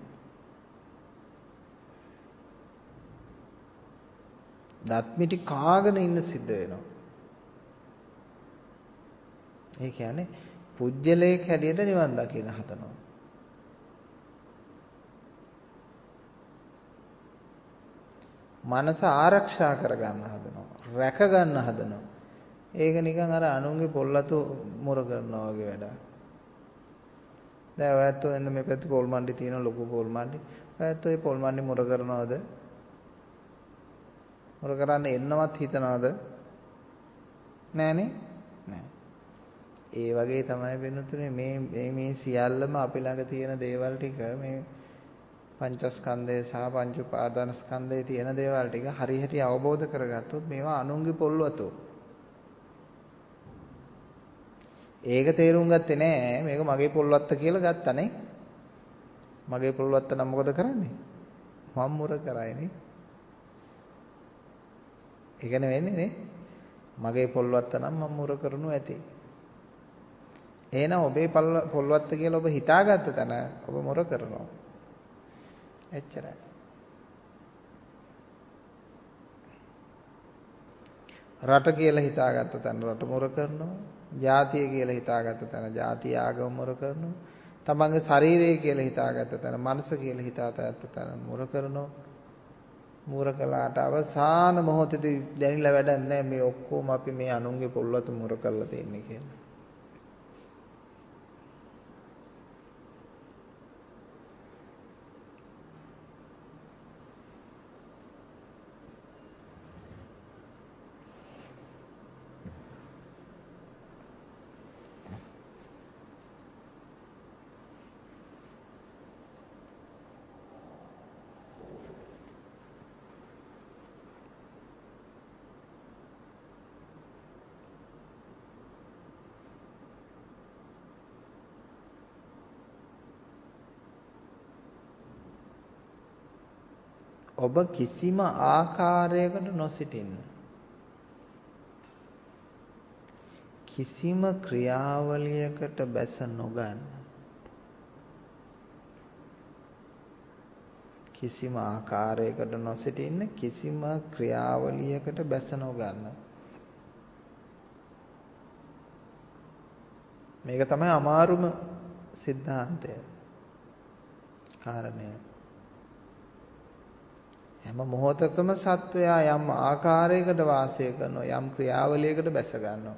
දත්මිටි කාගෙන ඉන්න සිද්ධ වෙනවා. ඒ කියන්නේ පුජ්‍යලේ කැඩියට නිවන් දකින්න හදනවා. මනස ආරක්ෂා කරගන්න හදනවා. රැක ගන්න හදනවා. ඒක නිකන් අර අනුන්ගේ පොල්ලතු මුර කරනවා වගේ වැඩක්. දැන් ඔයත් එන්න මේ පැත්තේ පොල් මණ්ඩි තියෙන ලොකු පොල් මණ්ඩි. ඔයත් ඔය පොල් මණ්ඩි මුර කරනවද? මුර කරන්න එන්නවත් හිතනවද? නෑනේ. නෑ. ඒ වගේ තමයි වෙනුතුනේ මේ මේ මේ සියල්ලම අපි ළඟ තියෙන දේවල් ටික මේ පංචස්කන්ධය සහ පංච උපාදානස්කන්ධයේ තියෙන දේවල් ටික හරියට අවබෝධ කරගත්තොත් මේවා අනුන්ගේ පොල්වතෝ. ඒක තේරුම් ගත්තේ නෑ මේක මගේ පොල්වත්ත කියලා ගත්තනේ. මගේ පොල්වත්ත නම් මොකද කරන්නේ? මම් මුර කරයිනේ. ඒකනේ වෙන්නේ නේ. මගේ පොල්වත්ත නම් මම මුර කරනු ඇති. එහෙනම් ඔබේ පොල්වත්ත කියලා ඔබ හිතාගත්ත තැන ඔබ මුර කරනවා. එච්චරයි. රට කියලා හිතාගත්ත තැන රට මුර කරනවා. ජාතිය කියලා හිතාගත්ත තැන ජාතිය ආගම මුර කරනවා. තමන්ගේ ශරීරය කියලා හිතාගත්ත තැන මනස කියලා හිතාගත්ත තැන මුර කරනවා. මුර කළාට අවසාන මොහොතේදී දැනෙලා වැඩක් නැහැ මේ ඔක්කොම අපි මේ අනුන්ගේ පොල්වත මුර කරලා තින්නේ කියලා. ඔබ කිසිම ආකාරයකට නොසිටින්න. කිසිම ක්‍රියාවලියකට බැස නොගන්න. කිසිම ආකාරයකට නොසිටින්න කිසිම ක්‍රියාවලියකට බැස නොගන්න. මේක තමයි අමාරුම સિદ્ધාන්තය. කාරණය. හැම මොහොතකම සත්වයා යම් ආකාරයකට වාසය කරනවා යම් ක්‍රියාවලියකට බැස ගන්නවා.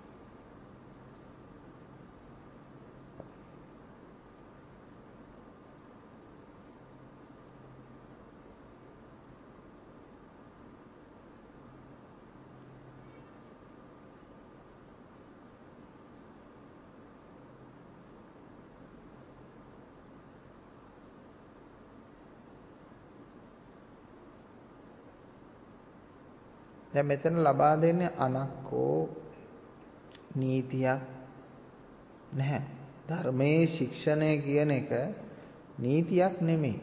දැන් මෙතන ලබා දෙන්නේ අනක්කෝ නීතියක් නැහැ. ධර්මයේ ශික්ෂණය කියන එක නීතියක් නෙමෙයි.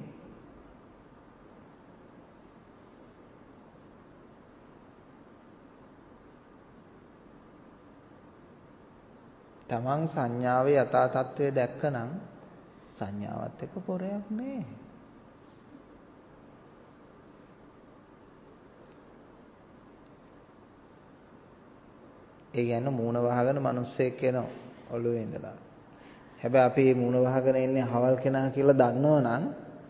තමන් සංඥාවේ යථා තත්ත්වය දැක්කනම් සංඥාවත් එක්ක පොරයක් නෑ. ඒ කියන්නේ මූණ වහගෙන මිනිස්සෙක් එනවා ඔළුවේ ඉඳලා. හැබැයි අපි මේ මූණ වහගෙන ඉන්නේ හවල් කෙනා කියලා දන්නවනම්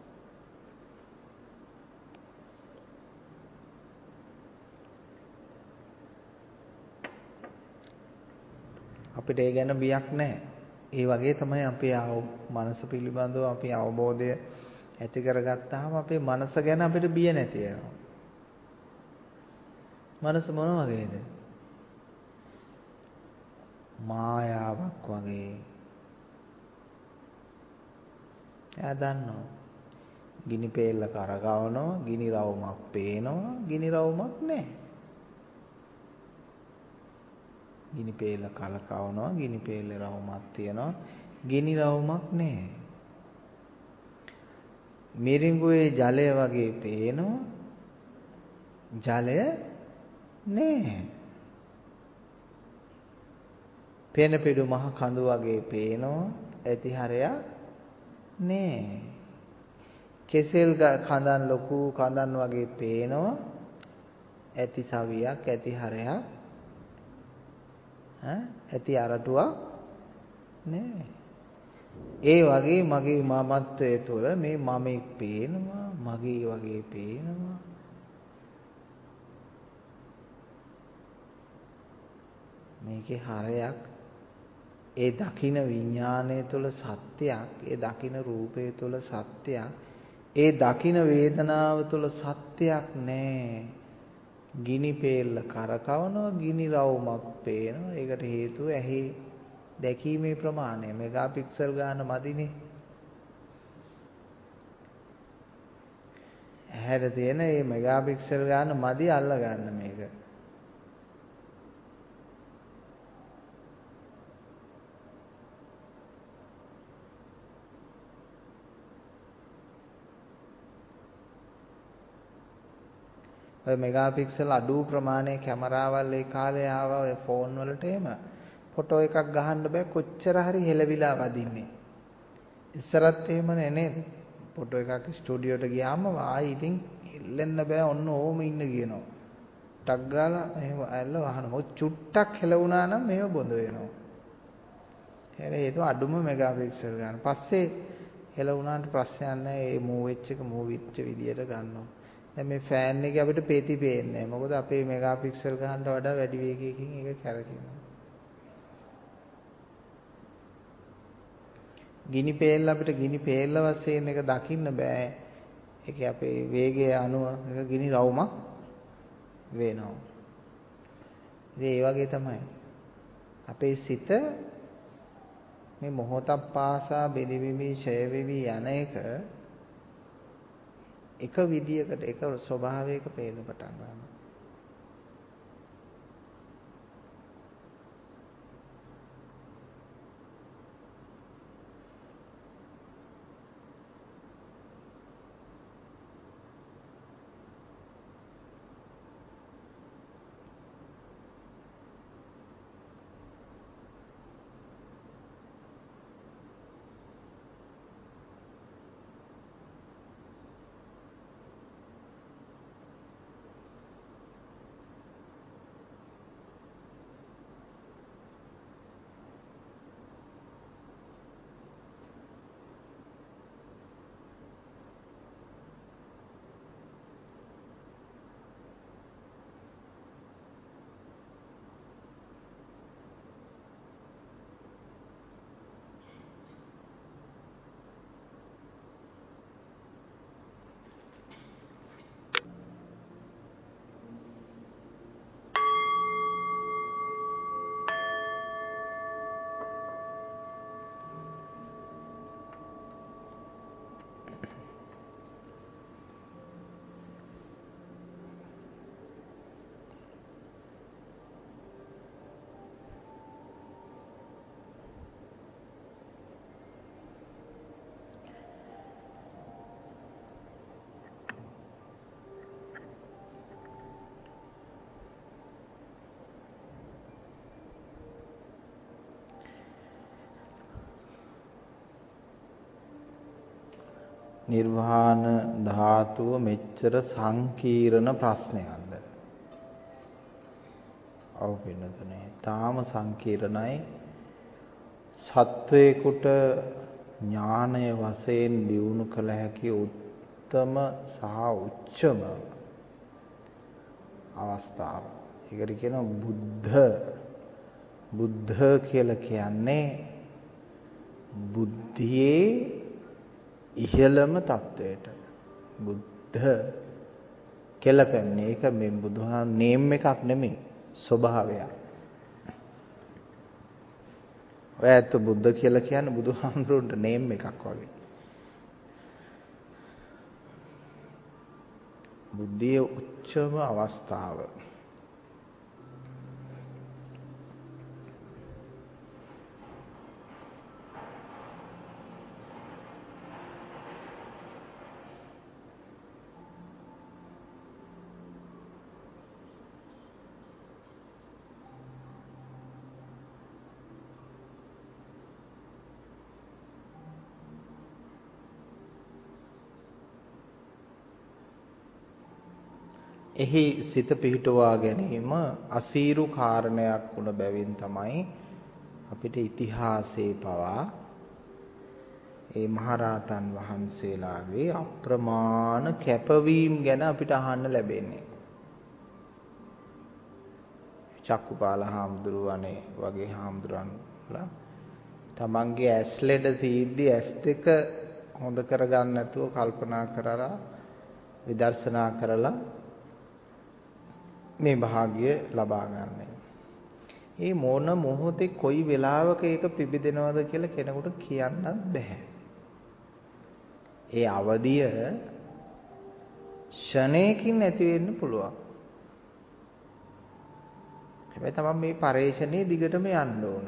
අපිට ඒ ගැන බියක් නැහැ. ඒ වගේ තමයි අපේ මනස පිළිබඳව අපි අවබෝධය ඇති කරගත්තාම අපේ මනස ගැන අපිට බිය නැති වෙනවා. මනස මොන වගේද? මායාවක් වගේ. එයා දන්නවා. ගිනි පෙල්ල කරකවනවා, ගිනි රවුමක් පේනවා, ගිනි රවුමක් නැහැ. ගිනි පෙල්ල කලකවනවා, ගිනි පෙල්ල රවුමක් තියෙනවා, ගිනි රවුමක් නැහැ. මිරිඟුවේ ජලය වගේ පේනවා, ජලය නැහැ. පෙන පිඩු මහ කඳු වගේ පේනවා, ඇති හරයක් නැහැ. කෙසෙල් කඳන් ලොකු කඳන් වගේ පේනවා, ඇති සවියක්, ඇති හරයක් ඈ ඇති අරටුවක් නැහැ. ඒ වගේ මගේ මමත්වයේ තුල මේ මමෙක් පේනවා, මගේ වගේ පේනවා. මේකේ හරයක්, ඒ දකින විඥානය තුල සත්‍යයක්, ඒ දකින රූපය තුල සත්‍යයක්, ඒ දකින වේදනාව තුල සත්‍යයක් නැහැ. ගිනි පෙල්ල කරකවනවා, ගිනි රවුමක් පේනවා. ඒකට හේතුව ඇහි දැකීමේ ප්‍රමාණය මෙගාපික්සල් ගාන මදිනේ. ඇහැට තියෙන මේ මෙගාපික්සල් ගාන මදි අල්ල ගන්න මේක. ඔය මෙගාපික්සල් අඩු ප්‍රමාණයේ කැමරාවල් ඒ කාලේ ආවා. ඔය ෆෝන් වලට එහෙම ෆොටෝ එකක් ගහන්න බෑ, කොච්චර හරි හෙලවිලා වදින්නේ. ඉස්සරත් එහෙමනේ නේද? ෆොටෝ එකක් ස්ටුඩියෝට ගියාම ආයි ඉතින් එල්ලෙන්න බෑ, ඔන්න ඕම ඉන්න කියනවා. ටක් ගාලා එහෙම ඇල්ල වහන. මොකද චුට්ටක් හෙලවුණා නම් මේව බොඳ වෙනවා. හැබැයි ඒක අඩුම මෙගාපික්සල් ගන්න. පස්සේ හෙලවුණාට ප්‍රශ්නයක් නැහැ. ඒ මූව් වෙච්ච එක මූව් වෙච්ච විදියට ගන්නවා. දැන් මේ ෆෑන් එකේ අපිට පෙති පේන්නේ නැහැ. මොකද අපේ මෙගාපික්සල් ගන්නට වඩා වැඩි වේගයකින් ඒක කැරකෙනවා. ගිනි පෙල්ල අපිට ගිනි පෙල්ල වශයෙන් එක දකින්න බෑ. ඒකේ අපේ වේගය අනුව එක ගිනි රවුමක් වෙනවා. ඉතින් ඒ වගේ තමයි අපේ සිත මේ මොහොතක් පාසා බෙදිවිවි ඡය වෙවි යන එක එක විදියකට එක ස්වභාවයක පේන්න පටන් ගන්නවා. නිර්වාණ ධාතුව මෙච්චර සංකීර්ණ ප්‍රශ්නයක්ද? ඔව් පින්නතුනේ, තාම සංකීර්ණයි. සත්වේකුට ඥානය වශයෙන් දියුණු කළ හැකි උත්තම සහ උච්චම අවස්ථාව. ඒකට කියනවා බුද්ධ. බුද්ධ කියලා කියන්නේ බුද්ධියේ ඉහළම තත්වයට බුද්ධ කෙලපැන්නේ. ඒක මේ බුදුහාම නේම් එකක් නෙමෙයි, ස්වභාවයක්. ඔය ඇත්ත බුද්ධ කියලා කියන්නේ බුදුහාමුදුරන්ට නේම් එකක් වගේ. බුද්ධියේ උච්චම අවස්ථාව. එහි සිත පිහිටුවා ගැනීම අසීරු කාරණයක් වුණ බැවින් තමයි අපිට ඉතිහාසයේ පවා ඒ මහරහතන් වහන්සේලාගේ අප්‍රමාණ කැපවීම ගැන අපිට අහන්න ලැබෙන්නේ. චක්කුපාල හාමුදුරුවනේ වගේ හාමුදුරන්ලා තමන්ගේ ඇස් ලෙඩ තීද්දි ඇස් දෙක හොඳ කරගන්න නැතුව කල්පනා කරලා විදර්ශනා කරලා මේ භාග්‍ය ලබා ගන්න. මේ මොන මොහොතේ කොයි වෙලාවක ඒක පිබිදෙනවද කියලා කෙනෙකුට කියන්නත් බෑ. ඒ අවදිය ෂණයකින් නැති වෙන්න පුළුවන්. හැබැයි තමයි මේ පරේෂණයේ දිගටම යන්න ඕන.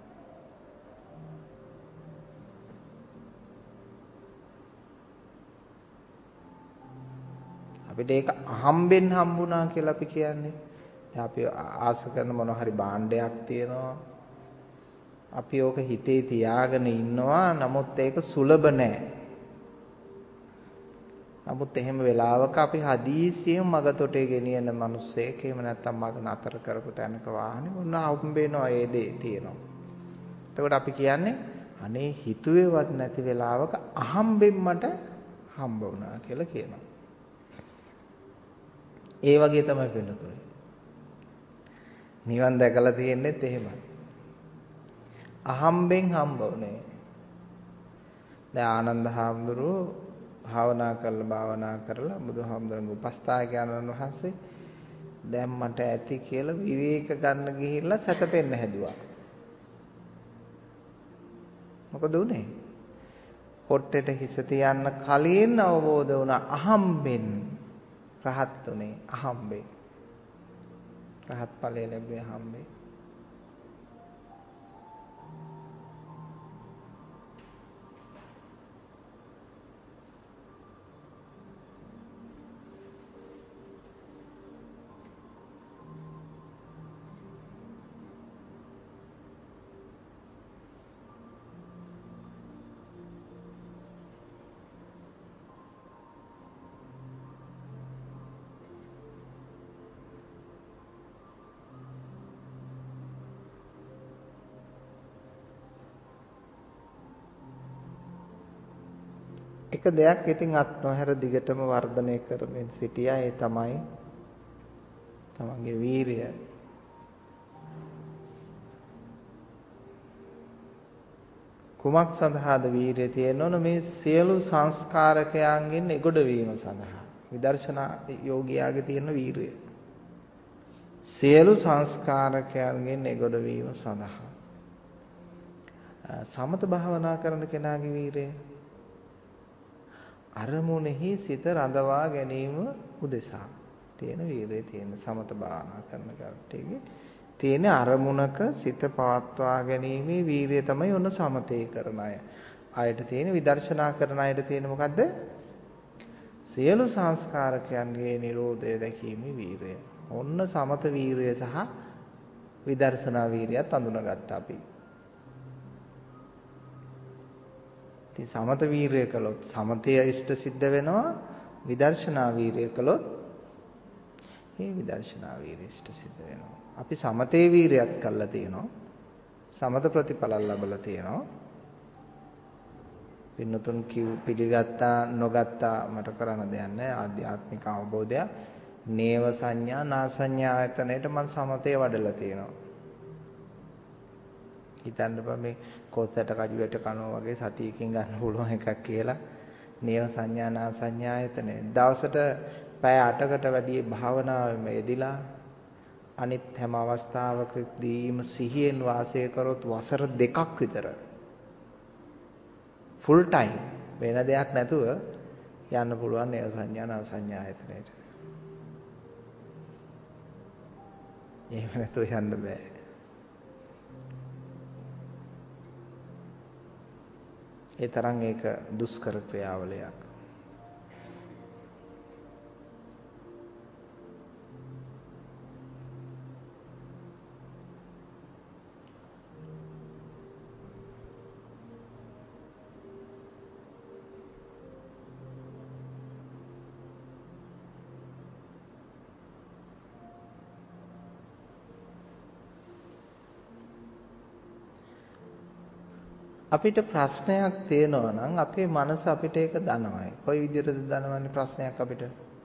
අපිට ඒක අහම්බෙන් හම්බුණා කියලා අපි කියන්නේ. දැන් අපි ආස කරන මොන හරි භාණ්ඩයක් තියෙනවා. අපි ඕක හිතේ තියාගෙන ඉන්නවා. නමුත් ඒක සුලභ නැහැ. නමුත් එහෙම වෙලාවක අපි හදිසියෙන් මගතොටේ ගෙනියන මිනිස්සෙක් එහෙම නැත්නම් මග නතර කරපු තැනක වාහනේ මොන හම්බෙනවා ඒ දේ තියෙනවා. එතකොට අපි කියන්නේ අනේ හිතුවේවත් නැති වෙලාවක අහම්බෙන් මට හම්බ වුණා කියලා කියනවා. ඒ වගේ තමයි වෙනතුනේ. නිවන් දැකලා තියෙන්නේත් එහෙමයි. අහම්බෙන් හම්බ වුණේ. දැන් ආනන්ද හාමුදුරුවෝ භාවනා කරලා භාවනා කරලා බුදුහාමුදුරන්ගේ උපස්ථායකයන්න් වහන්සේ දැන් මට ඇති කියලා විවේක ගන්න ගිහිල්ලා සැතපෙන්න හැදුවා. මොකද උනේ? කොට්ටෙට හිස තියන්න කලින් අවබෝධ වුණා අහම්බෙන් රහත් උනේ අහම්බෙන්. රහත් ඵලය ලැබුවේ අහම්බෙන්. එක දෙයක් ඉතින් අත් නොහැර දිගටම වර්ධනය කරමින් සිටියා. ඒ තමයි තමන්ගේ වීරිය. කුමක් සඳහාද වීරිය තියෙන්න ඕන? මේ සියලු සංස්කාරකයන්ගෙන් එගොඩ වීම සඳහා. විදර්ශනා යෝගියාගේ තියෙන වීරිය. සියලු සංස්කාරකයන්ගෙන් එගොඩ වීම සඳහා. සමත භාවනා කරන කෙනාගේ වීරිය අරමුණෙහි සිත රඳවා ගැනීම උදෙසා තියෙන වීරිය තියෙන සමත භාවනා කරන කට්ටියගේ තියෙන අරමුණක සිත පවත්වා ගැනීමේ වීරිය තමයි ඔන්න සමතේ කරන අය. අයට තියෙන විදර්ශනා කරන අයට තියෙන මොකද්ද? සියලු සංස්කාරකයන්ගේ නිරෝධය දැකීමේ වීරිය. ඔන්න සමත වීරිය සහ විදර්ශනා වීරියත් අඳුනගත්තා අපි. සමත වීරිය කළොත් සමතය ඉෂ්ට සිද්ධ වෙනවා. විදර්ශනා වීරිය කළොත් මේ විදර්ශනා වීරිය ඉෂ්ට සිද්ධ වෙනවා. අපි සමතේ වීරියත් කළා තියෙනවා. සමත ප්‍රතිඵල ලැබලා තියෙනවා. පින්නතුන් කිව් පිළිගත්තා නොගත්තා මට කරන්න දෙයක් නැහැ. ආධ්‍යාත්මික අවබෝධය නේව සංඥා නා සංඥා ආයතනයේට මම සමතේ වඩලා තියෙනවා. හිතන්න බෑ මේ කොස්සට කජුවට කනවා වගේ සතියකින් ගන්න පුළුවන් එකක් කියලා. නේව සංඥා නා සංඥායතන. දවසට පැය අටකට වැඩි භාවනාවෙම යෙදිලා අනිත් හැම අවස්ථාවකදීම සිහියෙන් වාසය කරොත් වසර දෙකක් විතර ෆුල් ටයිම් වෙන දෙයක් නැතුව යන්න පුළුවන් නේව සංඥා නා සංඥායතනයට. එහෙම නැතුව යන්න බෑ. ඒ තරම් ඒක දුෂ්කර ක්‍රියාවලියක්. අපිට ප්‍රශ්නයක් තියෙනවා නම් අපේ මනස අපිට ඒක දනවයි. කොයි විදිහටද දනවන්නේ ප්‍රශ්නයක් අපිට?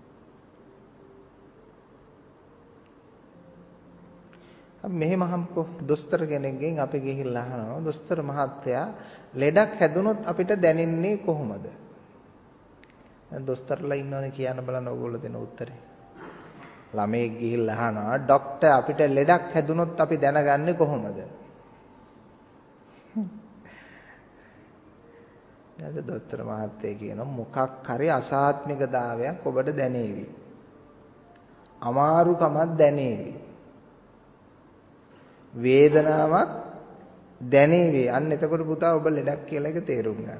අපි මෙහෙම අහමුකෝ දොස්තර කෙනෙක්ගෙන් අපි ගිහිල්ලා අහනවා දොස්තර මහත්තයා ලෙඩක් හැදුනොත් අපිට දැනෙන්නේ කොහොමද? දැන් දොස්තරලා ඉන්නවනේ කියන්න බලන්න ඕගොල්ලෝ දෙන උත්තරේ. ළමයෙක් ගිහිල්ලා අහනවා ડોක්ටර් අපිට ලෙඩක් හැදුනොත් අපි දැනගන්නේ කොහොමද? ඊට දොස්තර මහත්තයා කියනවා මොකක් හරි අසාත්මිකතාවයක් ඔබට දැනේවි. අමාරුකමක් දැනේවි. වේදනාවක් දැනේවි. අන්න එතකොට පුතා ඔබ ලෙඩක් කියලා එක තේරුම් ගන්න.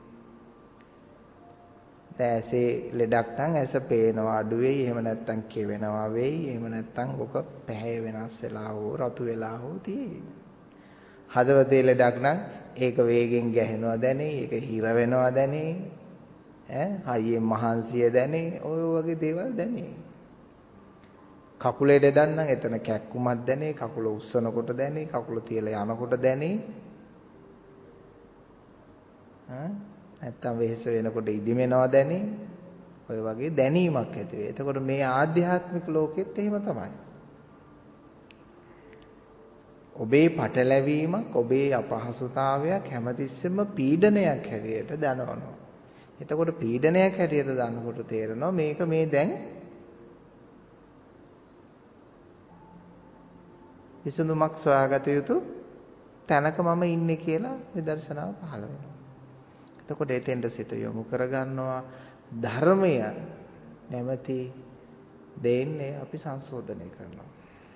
දැන් ඇසේ ලෙඩක් නම් ඇස පේනවා අඩු වෙයි. එහෙම නැත්නම් කෙවෙනවා වෙයි. එහෙම නැත්නම් ඔක පැහැ වෙනස් වෙලා හෝ රතු වෙලා හෝ තියෙයි. හදවතේ ලෙඩක් නම් ඒක වේගෙන් ගැහෙනවා දැනේ. ඒක හිර වෙනවා දැනේ. ඈ හයියෙන් මහන්සිය දැනේ. ඔය වගේ දේවල් දැනේ. කකුලේ ලෙඩක් නම් එතන කැක්කුමක් දැනේ. කකුල උස්සනකොට දැනේ. කකුල තියලා යනකොට දැනේ. ඈ නැත්තම් වෙහෙස වෙනකොට ඉදිමෙනවා දැනේ. ඔය වගේ දැනීමක් ඇති වෙයි. එතකොට මේ ආධ්‍යාත්මික ලෝකෙත් එහෙම තමයි. ඔබේ පටලැවීමක්, ඔබේ අපහසුතාවයක් හැමතිස්සෙම පීඩනයක් හැටියට දනවනවා. එතකොට පීඩනයක් හැටියට දනනකොට තේරෙනවා මේක මේ දැන් විසඳුමක් සොයාගත යුතු තැනක මම ඉන්නේ කියලා විදර්ශනාව පහළ වෙනවා. එතකොට එතෙන්ට සිත යොමු කරගන්නවා ධර්මය නැමැති දෙන්නේ අපි සංශෝධනය කරනවා.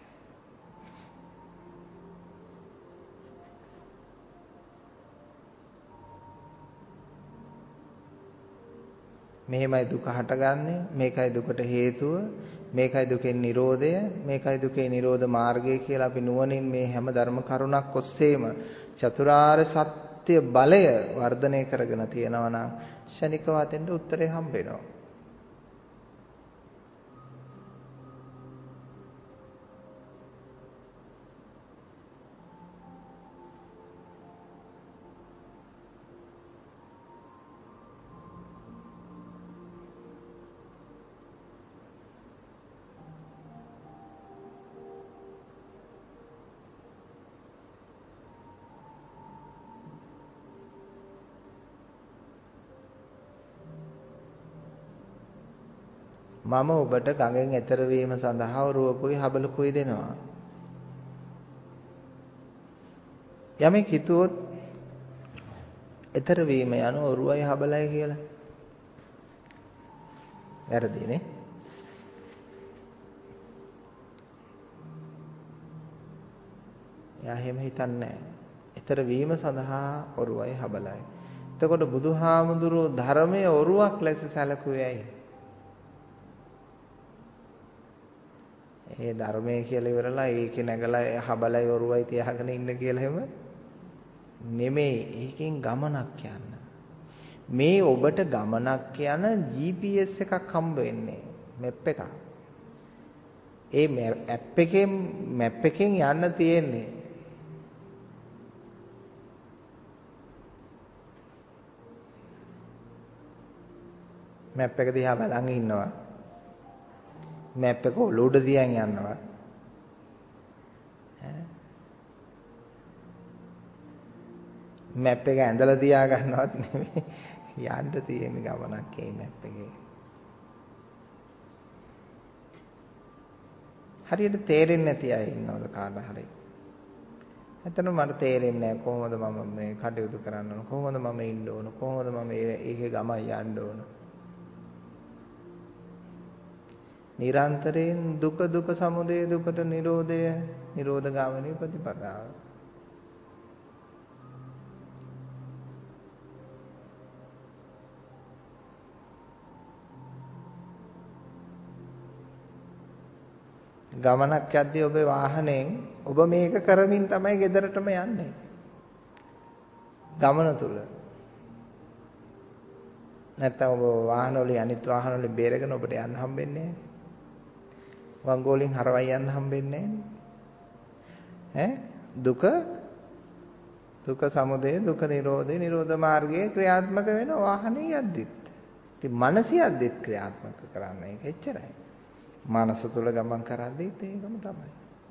මෙහෙමයි දුක හටගන්නේ, මේකයි දුකට හේතුව, මේකයි දුකේ නිරෝධය, මේකයි දුකේ නිරෝධ මාර්ගය කියලා අපි නුවණින් මේ හැම ධර්ම කරුණක් ඔස්සේම චතුරාර්ය සත්‍ය බලය වර්ධනය කරගෙන තියෙනවා නම් ශනික වතෙන්ට උත්තරේ හම්බ වෙනවා. මම ඔබට ගඟෙන් එතර වීම සඳහා රුවකුයි හබලකුයි දෙනවා. යමෙක් හිතුවොත් එතර වීම යන ඔරුවයි හබලයි කියලා. වැරදිනේ. එයා එහෙම හිතන්නේ නැහැ. එතර වීම සඳහා ඔරුවයි හබලයි. එතකොට බුදුහාමුදුරුවෝ ධර්මයේ ඔරුවක් ලෙස සැලකුවේ ඇයි? ඒ ධර්මයේ කියලා ඉවරලා ඒකේ නැගලා හබලයි ඔරුවයි තියාගෙන ඉන්න කියලා හැම නෙමෙයි. ඒකෙන් ගමනක් යන්න. මේ ඔබට ගමනක් යන ජී පී එස් එකක් හම්බ වෙන්නේ. මැප් එකක්. ඒ ඇප් එකෙන් මැප් එකෙන් යන්න තියෙන්නේ. මැප් එක දිහා බලන් ඉන්නවා. මැප් එක ඔලුවට දියන් යනවා. මැප් එක ඇඳලා තියා ගන්නවත් නෙමෙයි. යන්න තියෙන ගමනක් ඒ මැප් එකේ. හරියට තේරෙන්නේ නැති අය ඉන්නවද කාට හරි? එතන මට තේරෙන්නේ නැහැ කොහොමද මම මේ කටයුතු කරන්න ඕන, කොහොමද මම ඉන්න ඕන, කොහොමද මම ඒකේ ගමන් යන්න ඕන. නිරන්තරයෙන් දුක දුක සමුදය දුකට නිරෝධය නිරෝධ ගාමිනී ප්‍රතිපදාව. ගමනක් යද්දී ඔබේ වාහනයෙන් ඔබ මේක කරමින් තමයි ගෙදරටම යන්නේ. ගමන තුල. නැත්තම් ඔබ වාහන වලින් අනිත් වාහන වලින් බේරගෙන ඔබට යන්න හම්බෙන්නේ නැහැ. වංගෝලින් හරවයි යන්න හම්බෙන්නේ නැහැ. ඈ දුක දුක සමුදය දුක නිරෝධය නිරෝධ මාර්ගයේ ක්‍රියාත්මක වෙන වාහනේ යද්දිත්. ඉතින් මනසියද්දිත් ක්‍රියාත්මක කරන්න ඒක එච්චරයි. මනස තුල ගමන් කරද්දිත් ඒකම තමයි.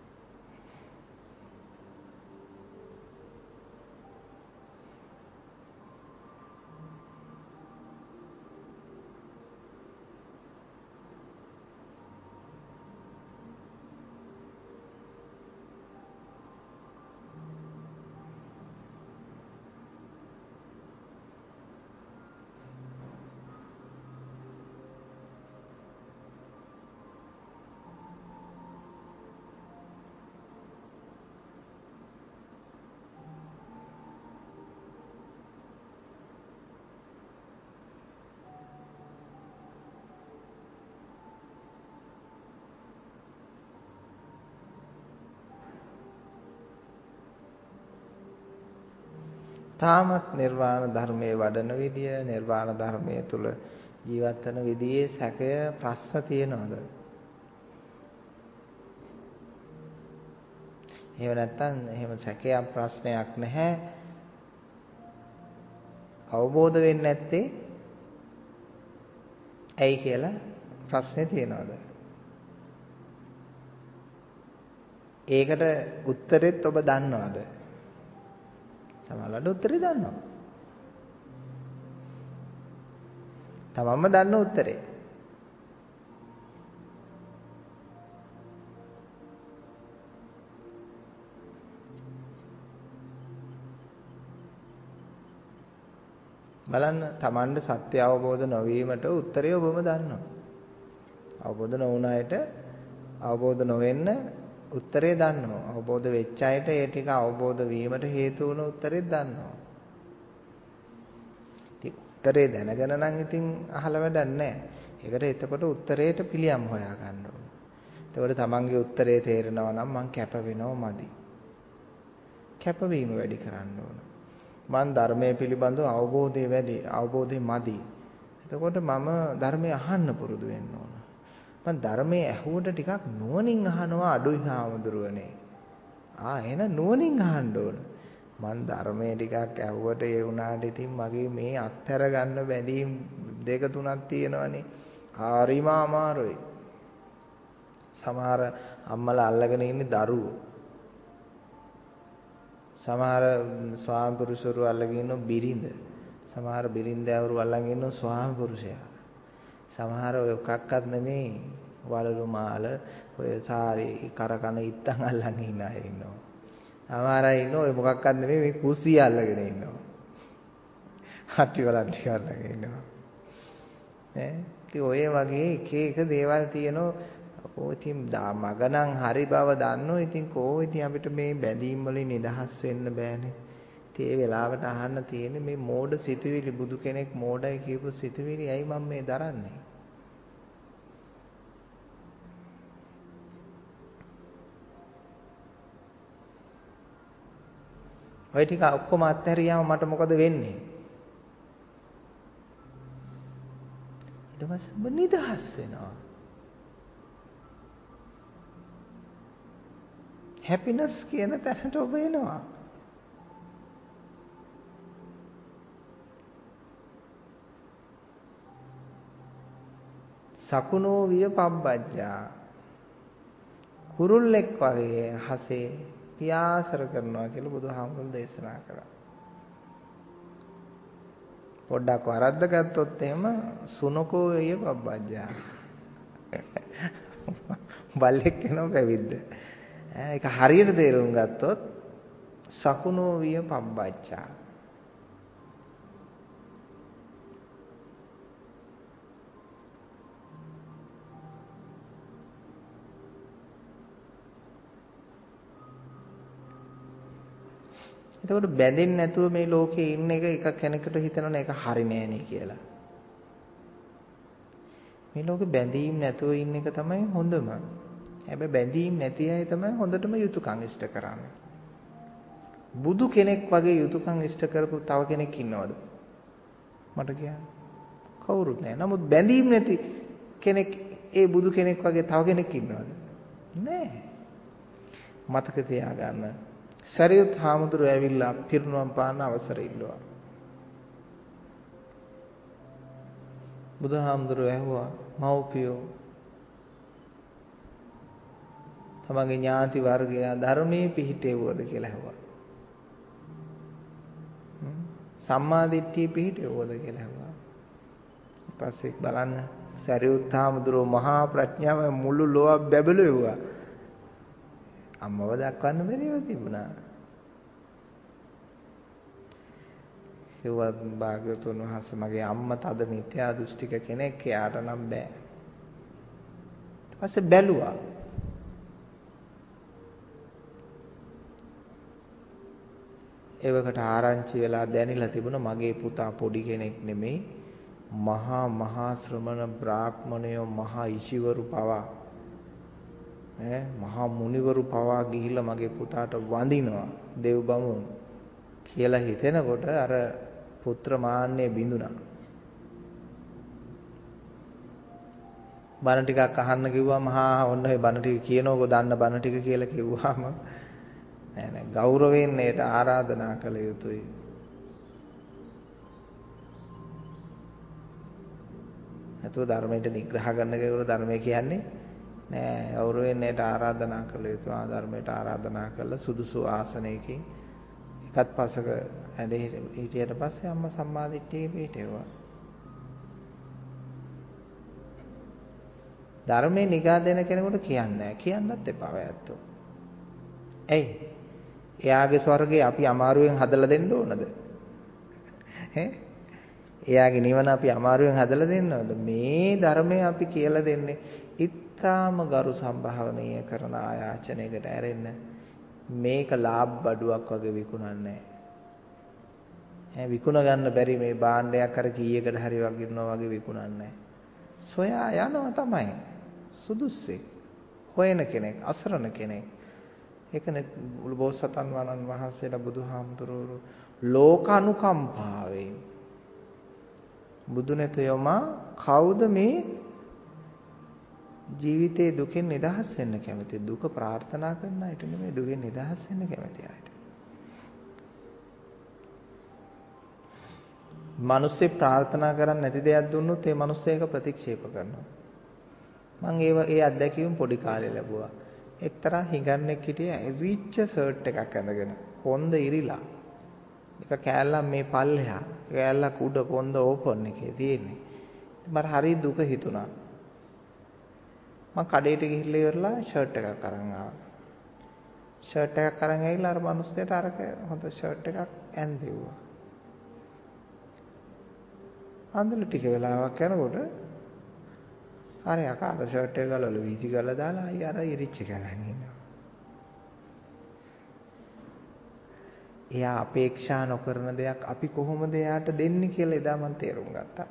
තාමත් නිර්වාණ ධර්මයේ වඩන විදිය නිර්වාණ ධර්මයේ තුල ජීවත් වෙන විදියේ සැකය ප්‍රශ්න තියෙනවද? එහෙම නැත්නම් එහෙම සැකයක් ප්‍රශ්නයක් නැහැ. අවබෝධ වෙන්නේ නැත්තේ ඇයි කියලා ප්‍රශ්නේ තියෙනවද? ඒකට උත්තරෙත් ඔබ දන්නවද? සමහරවිට උත්තරේ දන්නවා. තමන්ම දන්න උත්තරේ. බලන්න තමන්ට සත්‍ය අවබෝධ නොවීමට උත්තරේ ඔබම දන්නවා. අවබෝධ නොවුන අයට අවබෝධ නොවෙන්න උත්තරේ දන්නවා. අවබෝධ වෙච්ච අයට ඒ ටික අවබෝධ වීමට හේතු වුණ උත්තරේ දන්නවා. ඉතින් උත්තරේ දැනගෙන නම් ඉතින් අහලා වැඩක් නැහැ. ඒකට එතකොට උත්තරේට පිළියම් හොයා ගන්න ඕන. එතකොට තමන්ගේ උත්තරේ තේරෙනවා නම් මං කැප වෙනව මදි. කැපවීම වැඩි කරන්න ඕන. මං ධර්මයේ පිළිබඳව අවබෝධය වැඩි, අවබෝධය මදි. එතකොට මම ධර්මය අහන්න පුරුදු වෙන්න ඕන. මං ධර්මයේ ඇහුවට ටිකක් නුවණින් අහනවා අඩුයි හාමුදුරුවනේ. ආ එහෙනම් නුවණින් අහන්න ඕන. මං ධර්මයේ ටිකක් ඇහුවට ඒ වුණාට ඉතින් මගේ මේ අත්හැර ගන්න බැඳීම් දෙක තුනක් තියෙනවනේ. හරිම අමාරුයි. සමහර අම්මලා අල්ලගෙන ඉන්නේ දරුවෝ. සමහර ස්වාමි පුරුෂවරු අල්ලගෙන ඉන්න බිරිඳ. සමහර බිරිඳවරු අල්ලගෙන ඉන්න ස්වාමි පුරුෂයා. සමහර ඔය ඔක්කක්වත් නෙමෙයි වලලු මාල ඔය සාරේ කරකන ඉත්තන් අල්ලගෙන ඉන්න අය ඉන්නවා. සමහර අය ඉන්නවා ඔය මොකක්වත් නෙමෙයි මේ කුස්සිය අල්ලගෙන ඉන්නවා. හටි වලට්ටි අල්ලගෙන ඉන්නවා. ඈ ඉතින් ඔය වගේ එක එක දේවල් තියෙනවා. ඔය ඉතින් මගනම් හරි බව දන්නෝ ඉතින් කෝ ඉතින් අපිට මේ බැඳීම් වලින් නිදහස් වෙන්න බෑනේ. ඉතින් ඒ වෙලාවට අහන්න තියෙන්නේ මේ මෝඩ සිතුවිලි බුදු කෙනෙක් මෝඩයි කියපු සිතුවිලි ඇයි මම මේ දරන්නේ? ඔය ටික ඔක්කොම අත්හැරියාම මට මොකද වෙන්නේ? ඊට පස්සේ ඔබ නිදහස් වෙනවා. හැපිනස් කියන තැනට ඔබ එනවා. සකුණෝ විය පබ්බජ්ජා කුරුල්ලෙක් වගේ හසේ පියාසර කරනවා කියලා බුදුහාමුදුරුවෝ දේශනා කරා. පොඩ්ඩක් වරද්ද ගත්තොත් එහෙම සුනකෝ ය පබ්බජ්ජා. බල්ලෙක් වෙනව පැවිද්ද. ඒක හරියට තේරුම් ගත්තොත් සකුණෝ විය පබ්බජ්ජා. එතකොට බැඳෙන්නේ නැතුව මේ ලෝකේ ඉන්න එක එක කෙනෙකුට හිතනවනේ ඒක හරි නෑනේ කියලා. මේ ලෝකේ බැඳීම් නැතුව ඉන්න එක තමයි හොඳම. හැබැයි බැඳීම් නැති අය තමයි හොඳටම යුතුයකම් ඉෂ්ට කරන්නේ. බුදු කෙනෙක් වගේ යුතුයකම් ඉෂ්ට කරපු තව කෙනෙක් ඉන්නවද? මට කියන්න. කවුරුත් නෑ. නමුත් බැඳීම් නැති කෙනෙක් ඒ බුදු කෙනෙක් වගේ තව කෙනෙක් ඉන්නවද? නෑ. මතක තියාගන්න. සරියුත් හාමුදුරුවෝ ඇවිල්ලා පිරිනුවම් පාන්න අවසර ඉල්ලුවා. බුදුහාමුදුරුවෝ ඇහුවා මව්පියෝ තමන්ගේ ඥාති වර්ගය ධර්මයේ පිහිටෙව්වද කියලා ඇහුවා. සම්මා දිට්ඨිය පිහිටෙව්වද කියලා ඇහුවා. ඊපස්සේ බලන්න සරියුත් හාමුදුරුවෝ මහා ප්‍රඥාව මුළු ලෝක බැබළුවා. අම්මව දක්වන්න බැරිව තිබුණා. ඒවත් භාග්‍යවතුන් වහන්සේ මගේ අම්මා තද මිත්‍යා දෘෂ්ටික කෙනෙක් එයාට නම් බෑ. ඊට පස්සේ බැලුවා. ඒවකට ආරංචි වෙලා දැනිලා තිබුණා මගේ පුතා පොඩි කෙනෙක් නෙමෙයි මහා මහා ශ්‍රමණ බ්‍රාහ්මණයෝ මහා ඍෂිවරු පවා ඈ මහා මුනිවරු පවා ගිහිල්ලා මගේ පුතාට වඳිනවා දෙව් බමුණු කියලා හිතෙනකොට අර පුත්‍ර මාන්නය බිඳුණා. බණ ටිකක් අහන්න කිව්වම හා ඔන්න ඔය බණ ටික කියනකො දන්න බණ ටික කියලා කිව්වම නෑ නෑ ගෞරවයෙන් ඒට ආරාධනා කළ යුතුයි. නැතුව ධර්මයට නිග්‍රහ කරන්න කෙනෙකුට ධර්මය කියන්නේ නෑ ගෞරවයෙන් ඒට ආරාධනා කළ යුතුයි. ආ ධර්මයට ආරාධනා කළා සුදුසු ආසනයකින් එකත් පසක ඇඳ හිටියට පස්සේ අම්මා සම්මාදිට්ඨියේ පිටේවා. ධර්මයේ නිගා දෙන කෙනෙකුට කියන්නේ නැහැ. කියන්නත් එපා වැත්තෝ. ඇයි? එයාගේ ස්වර්ගය අපි අමාරුවෙන් හදලා දෙන්න ඕනද? ඈ? එයාගේ නිවන අපි අමාරුවෙන් හදලා දෙන්න ඕනද? මේ ධර්මය අපි කියලා දෙන්නේ ඉත්තාම ගරු සම්භාවනීය කරන ආයාචනයකට ඇරෙන්න. මේක ලාභ බඩුවක් වගේ විකුණන්නේ ඈ විකුණ ගන්න බැරි මේ භාණ්ඩයක් අර කීයකට හරි වගිරනවා වගේ විකුණන්නේ සොයා යනවා තමයි සුදුස්සෙක් හොයන කෙනෙක් අසරණ කෙනෙක් ඒකනේ බෝසතන් වහන්සේලා බුදුහාමුදුරුවෝ ලෝක අනුකම්පාවෙන් බුදුනතයම කවුද මේ ජීවිතේ දුකෙන් නිදහස් වෙන්න කැමති දුක ප්‍රාර්ථනා කරන අයට නෙමෙයි දුකෙන් නිදහස් වෙන්න කැමති අයට. මිනිස්සු ප්‍රාර්ථනා කරන්නේ නැති දෙයක් දුන්නොත් ඒ මිනිස්සු ඒක ප්‍රතික්ෂේප කරනවා. මම ඒව ඒ අත්දැකීම් පොඩි කාලේ ලැබුවා. එක්තරා හිඟන්නෙක් හිටියේ රිච් ෂර්ට් එකක් ඇඳගෙන කොන්ද ඉරිලා. එක කෑල්ලක් මේ පල්ලෙහා කෑල්ලක් උඩ කොන්ද ඕපන් එකේ තියෙන්නේ. මට හරි දුක හිතුණා. මම කඩේට ගිහිල්ලා ඉවරලා ෂර්ට් එකක් අරන් ආවා. ෂර්ට් එකක් අරන් ඇවිල්ලා අර මිනිස්සයාට අරක හොඳ ෂර්ට් එකක් ඇන්දෙව්වා. අන්දල ටික වෙලාවක් යනකොට අර යකා අර ෂර්ට් එක ගලවලා වීසි ගලලා දාලා අය අර ඉරිච්ච ගලන් ඉන්නවා. එයා අපේක්ෂා නොකරන දෙයක් අපි කොහොමද එයාට දෙන්නේ කියලා එදා මම තේරුම් ගත්තා.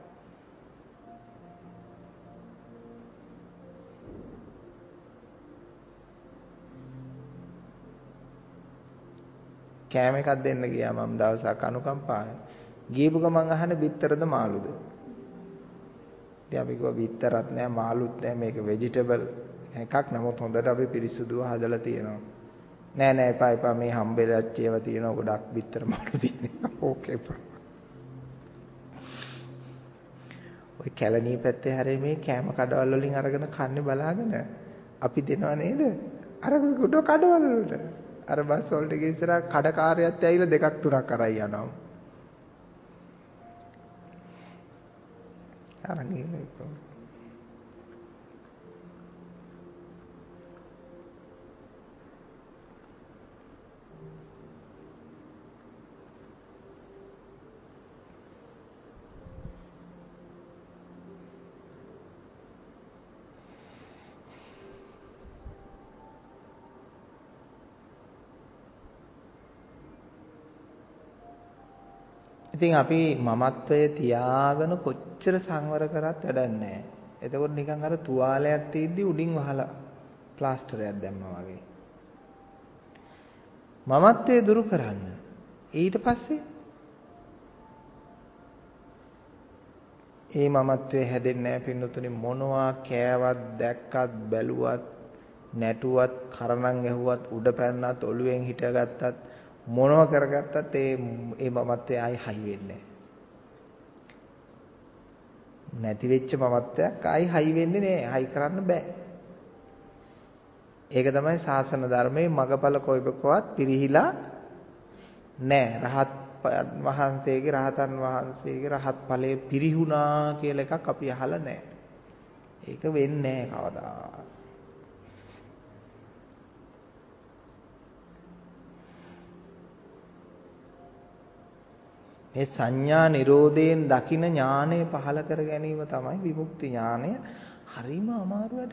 කෑම එකක් දෙන්න ගියා මම දවසක් අනුකම්පාවෙන්. ගියපු ගමන් අහන්නේ බිත්තරද මාළුද? ඉතින් අපි කිව්වා බිත්තරත් නෑ මාළුත් නෑ මේක ভেජිටබල් එකක් නමුත් හොඳට අපි පිරිසුදුව හදලා තියෙනවා. නෑ නෑ එපා එපා මේ හම්බෙලච්ච ඒවා තියෙනවා ගොඩක් බිත්තර මාළු තියෙනවා. ඕකේ එපා. ඔය කැලණිය පැත්තේ හැරේ මේ කෑම කඩවල වලින් අරගෙන කන්නේ බලාගෙන අපි දෙනව නේද? අර ගොඩ කඩවල වලට. අර බස් වලට ගිහින් ඉස්සරහ කඩකාරයත් ඇවිල්ලා දෙකක් තුනක් අරයි යනවා. අරන් ගිහලා එක්කෝ. ඉතින් අපි මමත්වයේ තියාගෙන කොච්චර සංවර කරත් වැඩක් නැහැ. එතකොට නිකන් අර තුවාලයක් තීද්දි උඩින් වහලා ප්ලාස්ටරයක් දැම්මා වගේ. මමත්වයේ දුරු කරන්න. ඊට පස්සේ ඒ මමත්වයේ හැදෙන්නේ නැහැ පින්නතුනි. මොනවා කෑවත් දැක්කත් බැලුවත් නැටුවත් කරණම් ඇහුවත් උඩ පැන්නත් ඔළුවෙන් හිටගත්තත් මොනව කරගත්තත් ඒ ඒ මමත්වයේ ආයි හයි වෙන්නේ නැහැ. නැති වෙච්ච මමත්වයක් ආයි හයි වෙන්නේ නැහැ. හයි කරන්න බෑ. ඒක තමයි ශාසන ධර්මයේ මගපල කොයිබකවත් පිරිහිලා නැහැ. රහත් වහන්සේගේ රහතන් වහන්සේගේ රහත් ඵලයේ පිරිහුණා කියලා එකක් අපි අහලා නැහැ. ඒක වෙන්නේ නැහැ කවදා. මේ සංඥා නිරෝධයෙන් දකින ඥානය පහළ කර ගැනීම තමයි විමුක්ති ඥානය. හරිම අමාරු වැඩක්.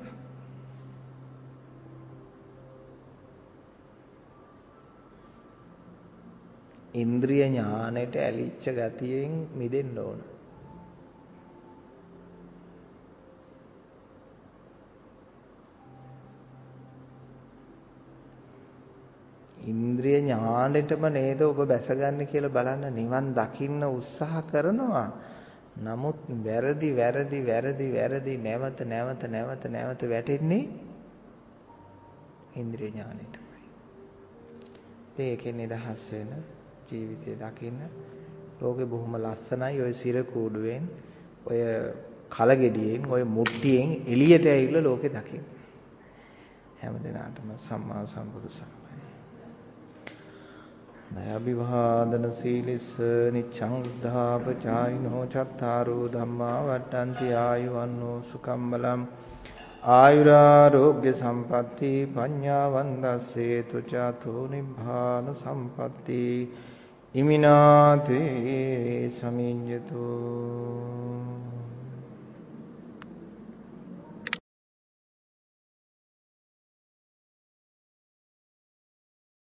ඉන්ද්‍රිය ඥානෙට ඇලිච්ච ගතියෙන් මිදෙන්න ඕන. ඉන්ද්‍රිය ඥානෙටම නේද ඔබ බැසගන්නේ කියලා බලන්න නිවන් දකින්න උත්සාහ කරනවා. නමුත් වැරදි වැරදි වැරදි වැරදි නැවත නැවත නැවත නැවත වැටෙන්නේ ඉන්ද්‍රිය ඥානෙටමයි. ඒකෙන් නිදහස් වෙන ජීවිතය දකින්න ලෝකේ බොහොම ලස්සනයි. ඔය සිර කූඩුවෙන් ඔය කලගෙඩියෙන් ඔය මුට්ටියෙන් එළියට ඇවිල්ලා ලෝකේ දකින්න. හැමදෙනාටම සම්මා සම්බුදු සරණයි. දයාභිවාදන සීලිස්ස නිච්ඡං උද්ධාපචායිනෝ චත්තාරෝ ධම්මා වට්ටන්ති ආයුවන්නෝ සුඛං බලං ආයුරාෝග්‍ය සම්පatti පඤ්ඤා වන්දස්සේතු චාතෝ නිබ්බාන සම්පatti ඉමිනාතේ සමිඤ්ඤතු